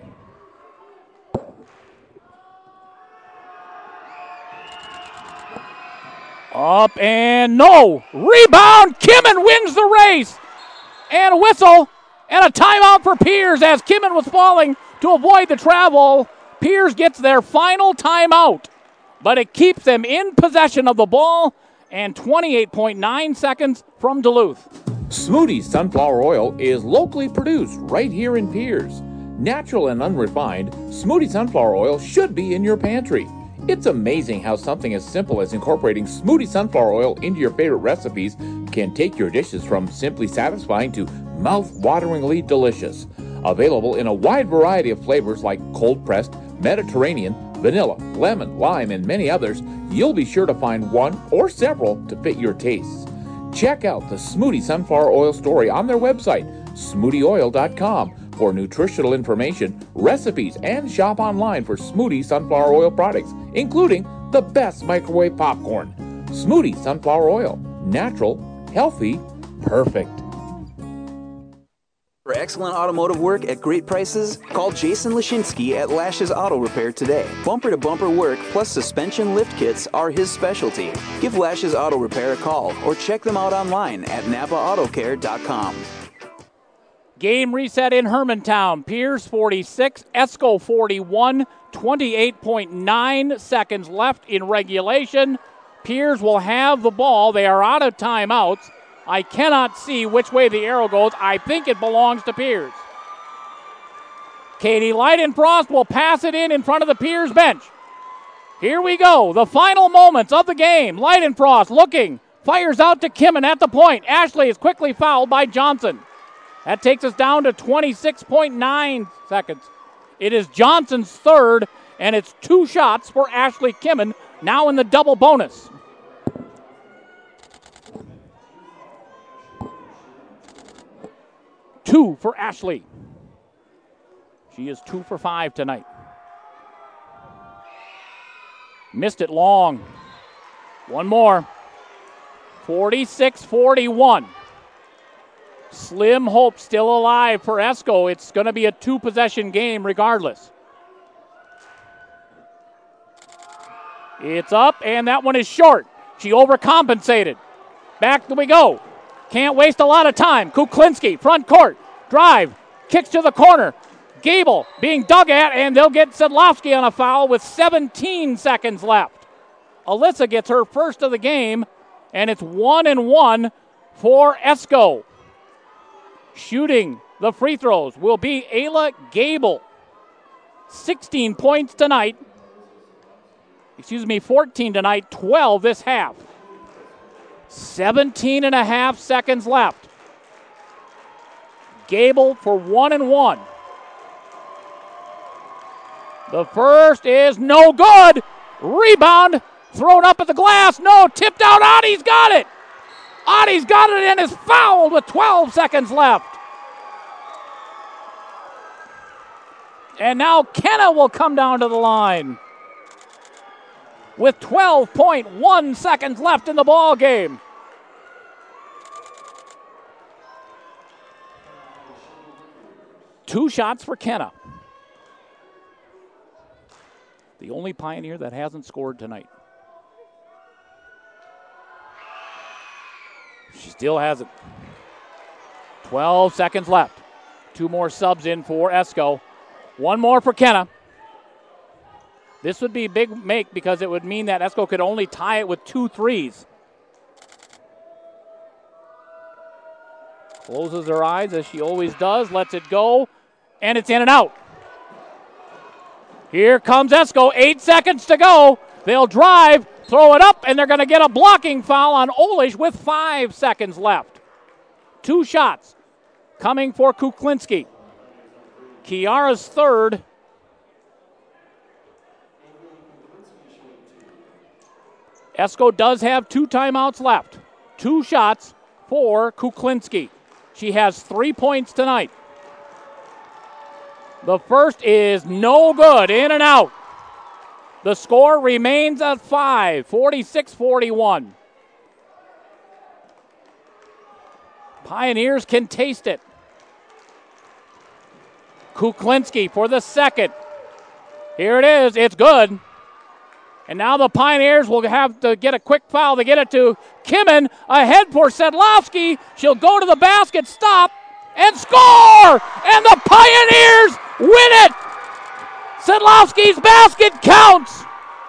Up and no. Rebound. Kimmin wins the race. And a whistle and a timeout for Piers as Kimmin was falling to avoid the travel. Piers gets their final timeout, but it keeps them in possession of the ball and twenty-eight point nine seconds from Duluth. Smoothie's Sunflower Oil is locally produced right here in Piers. Natural and unrefined, Smoothie Sunflower Oil should be in your pantry. It's amazing how something as simple as incorporating Smoothie Sunflower Oil into your favorite recipes can take your dishes from simply satisfying to mouth-wateringly delicious. Available in a wide variety of flavors like cold-pressed, Mediterranean, vanilla, lemon, lime, and many others, you'll be sure to find one or several to fit your tastes. Check out the Smoothie Sunflower Oil story on their website, smoothie oil dot com, for nutritional information, recipes, and shop online for Smoothie Sunflower Oil products, including the best microwave popcorn. Smoothie Sunflower Oil. Natural, healthy, perfect. For excellent automotive work at great prices, call Jason Lashinsky at Lashes Auto Repair today. Bumper-to-bumper work plus suspension lift kits are his specialty. Give Lashes Auto Repair a call or check them out online at napa auto care dot com. Game reset in Hermantown. Piers forty-six, Esko forty-one, twenty-eight point nine seconds left in regulation. Piers will have the ball. They are out of timeouts. I cannot see which way the arrow goes. I think it belongs to Piers. Katie Leidenfrost will pass it in in front of the Piers bench. Here we go. The final moments of the game. Leidenfrost looking. Fires out to Kimmin at the point. Ashley is quickly fouled by Johnson. That takes us down to twenty-six point nine seconds. It is Johnson's third, and it's two shots for Ashley Kimmin, now in the double bonus. Two for Ashley. She is two for five tonight. Missed it long. One more. forty-six forty-one. Slim hope still alive for Esko. It's going to be a two-possession game regardless. It's up, and that one is short. She overcompensated. Back we go. Can't waste a lot of time. Kuklinski, front court, drive, kicks to the corner. Gable being dug at, and they'll get Sedlowski on a foul with seventeen seconds left. Alyssa gets her first of the game, and it's one and one for Esko. Shooting the free throws will be Ayla Gable. sixteen points tonight. Excuse me, fourteen tonight, twelve this half. seventeen and a half seconds left. Gable for one and one. The first is no good. Rebound thrown up at the glass. No, tipped out. Adi's got it. Audie's got it and is fouled with twelve seconds left. And now Kenna will come down to the line with twelve point one seconds left in the ball game. Two shots for Kenna. The only Pioneer that hasn't scored tonight. She still has it. twelve seconds left. Two more subs in for Esko. One more for Kenna. This would be a big make because it would mean that Esko could only tie it with two threes. Closes her eyes as she always does, lets it go, and it's in and out. Here comes Esko, eight seconds to go. They'll drive, throw it up, and they're going to get a blocking foul on Olish with five seconds left. Two shots coming for Kuklinski. Kiara's third. Esko does have two timeouts left. Two shots for Kuklinski. She has three points tonight. The first is no good, in and out. The score remains at five, forty-six forty-one. Pioneers can taste it. Kuklinski for the second. Here it is, it's good. And now the Pioneers will have to get a quick foul to get it to Kimmin. Ahead for Sedlowski. She'll go to the basket, stop, and score! And the Pioneers win it! Sedlowski's basket counts!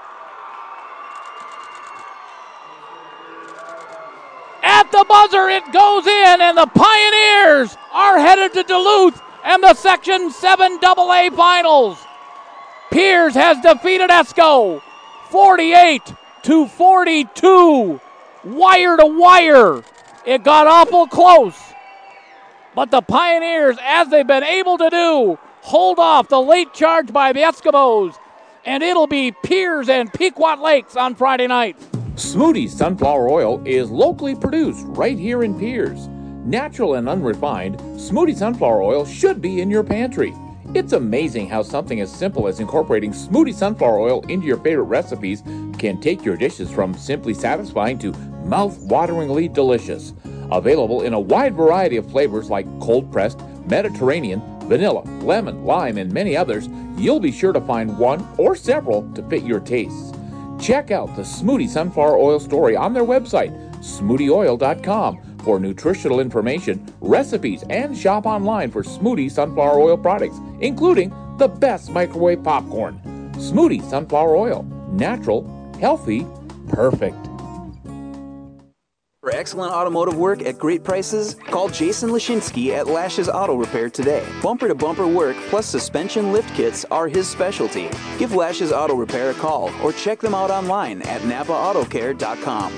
At the buzzer, it goes in, and the Pioneers are headed to Duluth and the Section seven double A Finals. Pierce has defeated Esko forty-eight to forty-two. Wire to wire. It got awful close. But the Pioneers, as they've been able to do, hold off the late charge by the Eskimos. And it'll be Pierce and Pequot Lakes on Friday night. Smoothie Sunflower Oil is locally produced right here in Pierce. Natural and unrefined, Smoothie Sunflower Oil should be in your pantry. It's amazing how something as simple as incorporating Smoothie Sunflower Oil into your favorite recipes can take your dishes from simply satisfying to mouth-wateringly delicious. Available in a wide variety of flavors like cold-pressed, Mediterranean, vanilla, lemon, lime, and many others, you'll be sure to find one or several to fit your tastes. Check out the Smoothie Sunflower Oil story on their website, smoothie oil dot com, for nutritional information, recipes, and shop online for Smoothie Sunflower Oil products, including the best microwave popcorn. Smoothie Sunflower Oil. Natural, healthy, perfect. For excellent automotive work at great prices, call Jason Lashinsky at Lashes Auto Repair today. Bumper-to-bumper work plus suspension lift kits are his specialty. Give Lashes Auto Repair a call or check them out online at napa auto care dot com.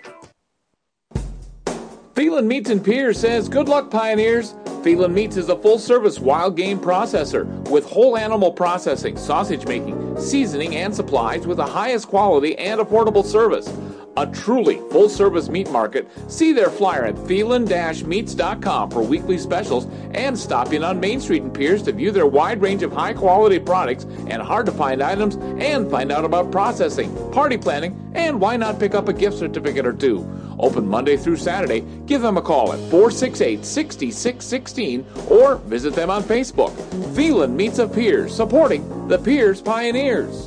Phelan Meats in Pierce says, good luck, Pioneers. Phelan Meats is a full-service wild game processor with whole animal processing, sausage making, seasoning, and supplies with the highest quality and affordable service. A truly full-service meat market. See their flyer at phelan dash meats dot com for weekly specials and stop in on Main Street in Pierce to view their wide range of high-quality products and hard-to-find items and find out about processing, party planning, and why not pick up a gift certificate or two. Open Monday through Saturday. Give them a call at four six eight, six six one six or visit them on Facebook. Phelan Meats of Pierce, supporting the Pierce Pioneers.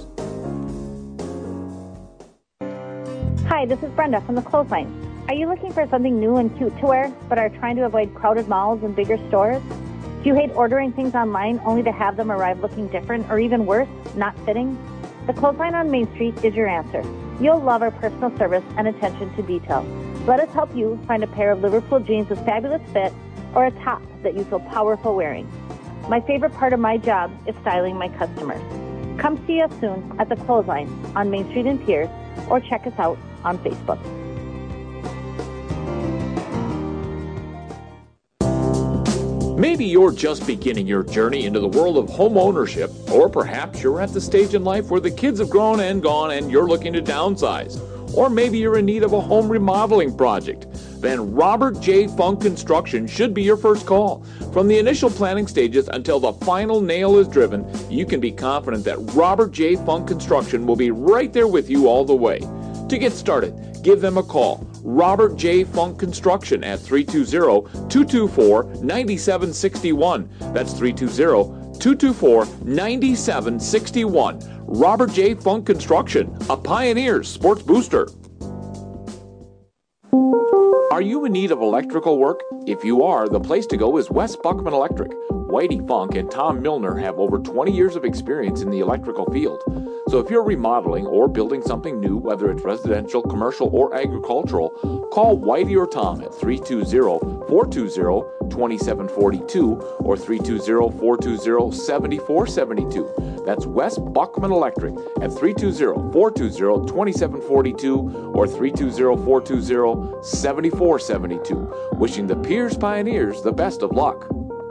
Hi, this is Brenda from the Clothesline. Are you looking for something new and cute to wear, but are trying to avoid crowded malls and bigger stores? Do you hate ordering things online only to have them arrive looking different, or even worse, not fitting? The Clothesline on Main Street is your answer. You'll love our personal service and attention to detail. Let us help you find a pair of Liverpool jeans with fabulous fit or a top that you feel powerful wearing. My favorite part of my job is styling my customers. Come see us soon at the Clothesline on Main Street in Pierce, or check us out on Facebook. Maybe you're just beginning your journey into the world of home ownership, or perhaps you're at the stage in life where the kids have grown and gone and you're looking to downsize. Or maybe you're in need of a home remodeling project. then Robert J. Funk Construction should be your first call. From the initial planning stages until the final nail is driven, you can be confident that Robert J. Funk Construction will be right there with you all the way. To get started, give them a call. Robert J. Funk Construction at three two zero, two two four, nine seven six one. That's three two zero, two two four, nine seven six one. Robert J. Funk Construction, a Pioneers sports booster. Are you in need of electrical work? If you are, the place to go is West Buckman Electric. Whitey Funk and Tom Milner have over twenty years of experience in the electrical field. So if you're remodeling or building something new, whether it's residential, commercial, or agricultural, call Whitey or Tom at three two zero, four two zero, two seven four two or three two zero, four two zero, seven four seven two. That's West Buckman Electric at three two zero, four two zero, two seven four two or three two zero, four two zero, seven four seven two. Wishing the Piers Pioneers the best of luck.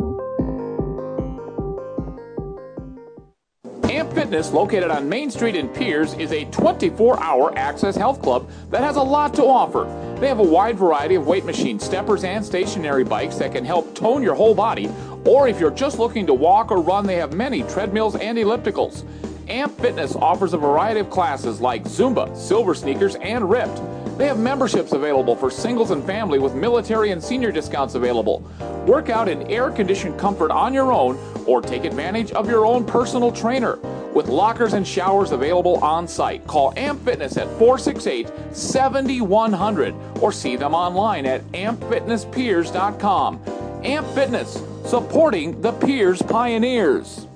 Amp Fitness, located on Main Street in Piers, is a twenty-four hour access health club that has a lot to offer. They have a wide variety of weight machines, steppers, and stationary bikes that can help tone your whole body. Or if you're just looking to walk or run, they have many treadmills and ellipticals. Amp Fitness offers a variety of classes like Zumba, Silver Sneakers, and Ripped. They have memberships available for singles and family with military and senior discounts available. Work out in air-conditioned comfort on your own or take advantage of your own personal trainer. With lockers and showers available on site, call Amp Fitness at four six eight, seven one zero zero or see them online at amp fitness piers dot com. Amp Fitness, supporting the Piers Pioneers.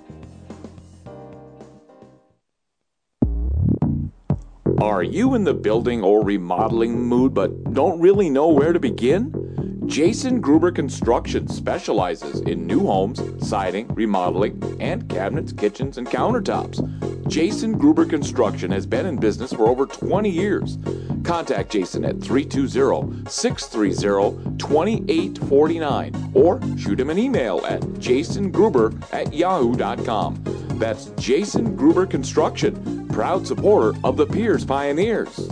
Are you in the building or remodeling mood but don't really know where to begin? Jason Gruber Construction specializes in new homes, siding, remodeling, and cabinets, kitchens, and countertops. Jason Gruber Construction has been in business for over twenty years. Contact Jason at three two zero, six three zero, two eight four nine or shoot him an email at jason gruber at yahoo dot com. That's Jason Gruber Construction, proud supporter of the Piers Pioneers.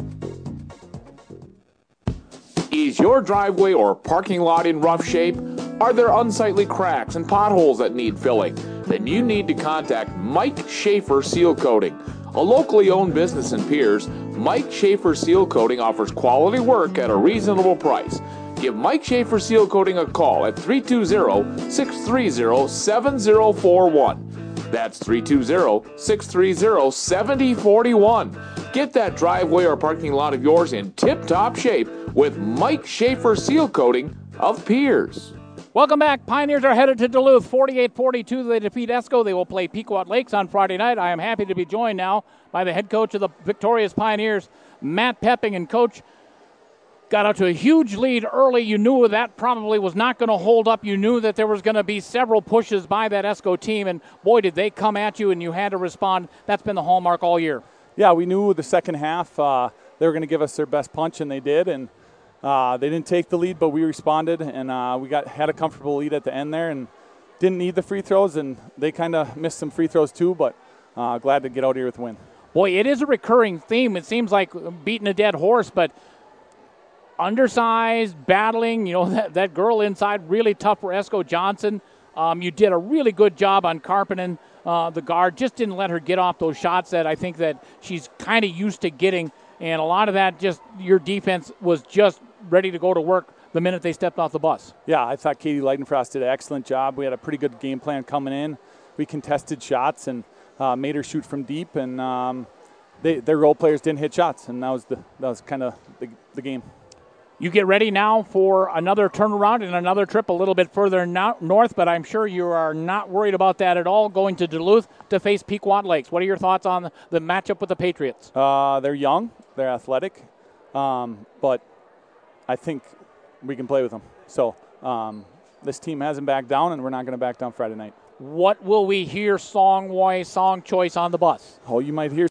Is your driveway or parking lot in rough shape? Are there unsightly cracks and potholes that need filling? Then you need to contact Mike Schaefer Seal Coating. A locally owned business in Piers, Mike Schaefer Seal Coating offers quality work at a reasonable price. Give Mike Schaefer Seal Coating a call at three two zero, six three zero, seven zero four one. That's three two zero, six three zero, seven zero four one. Get that driveway or parking lot of yours in tip-top shape with Mike Schaefer Seal Coating of Piers. Welcome back. Pioneers are headed to Duluth. forty-eight forty-two, they defeat Esko. They will play Pequot Lakes on Friday night. I am happy to be joined now by the head coach of the victorious Pioneers, Matt Pepping. And, Coach, got out to a huge lead early. You knew that probably was not going to hold up. You knew that there was going to be several pushes by that Esko team, and boy, did they come at you, and you had to respond. That's been the hallmark all year. Yeah, we knew the second half uh, they were going to give us their best punch, and they did. And uh, they didn't take the lead, but we responded, and uh, we got had a comfortable lead at the end there, and didn't need the free throws. And they kind of missed some free throws too, but uh, glad to get out here with a win. Boy, it is a recurring theme. It seems like beating a dead horse, but undersized, battling, you know, that, that girl inside, really tough for Esko Johnson. Um, you did a really good job on Karppinen, uh, the guard. Just didn't let her get off those shots that I think that she's kind of used to getting. And a lot of that, just your defense was just ready to go to work the minute they stepped off the bus. Yeah, I thought Katie Leidenfrost did an excellent job. We had a pretty good game plan coming in. We contested shots and uh, made her shoot from deep. And um, they, their role players didn't hit shots. And that was, the, that was kind of the, the game. You get ready now for another turnaround and another trip a little bit further no- north, but I'm sure you are not worried about that at all, going to Duluth to face Pequot Lakes. What are your thoughts on the, the matchup with the Patriots? Uh, they're young, they're athletic, um, but I think we can play with them. So um, this team hasn't backed down, and we're not going to back down Friday night. What will we hear song-wise, song choice on the bus? Oh, you might hear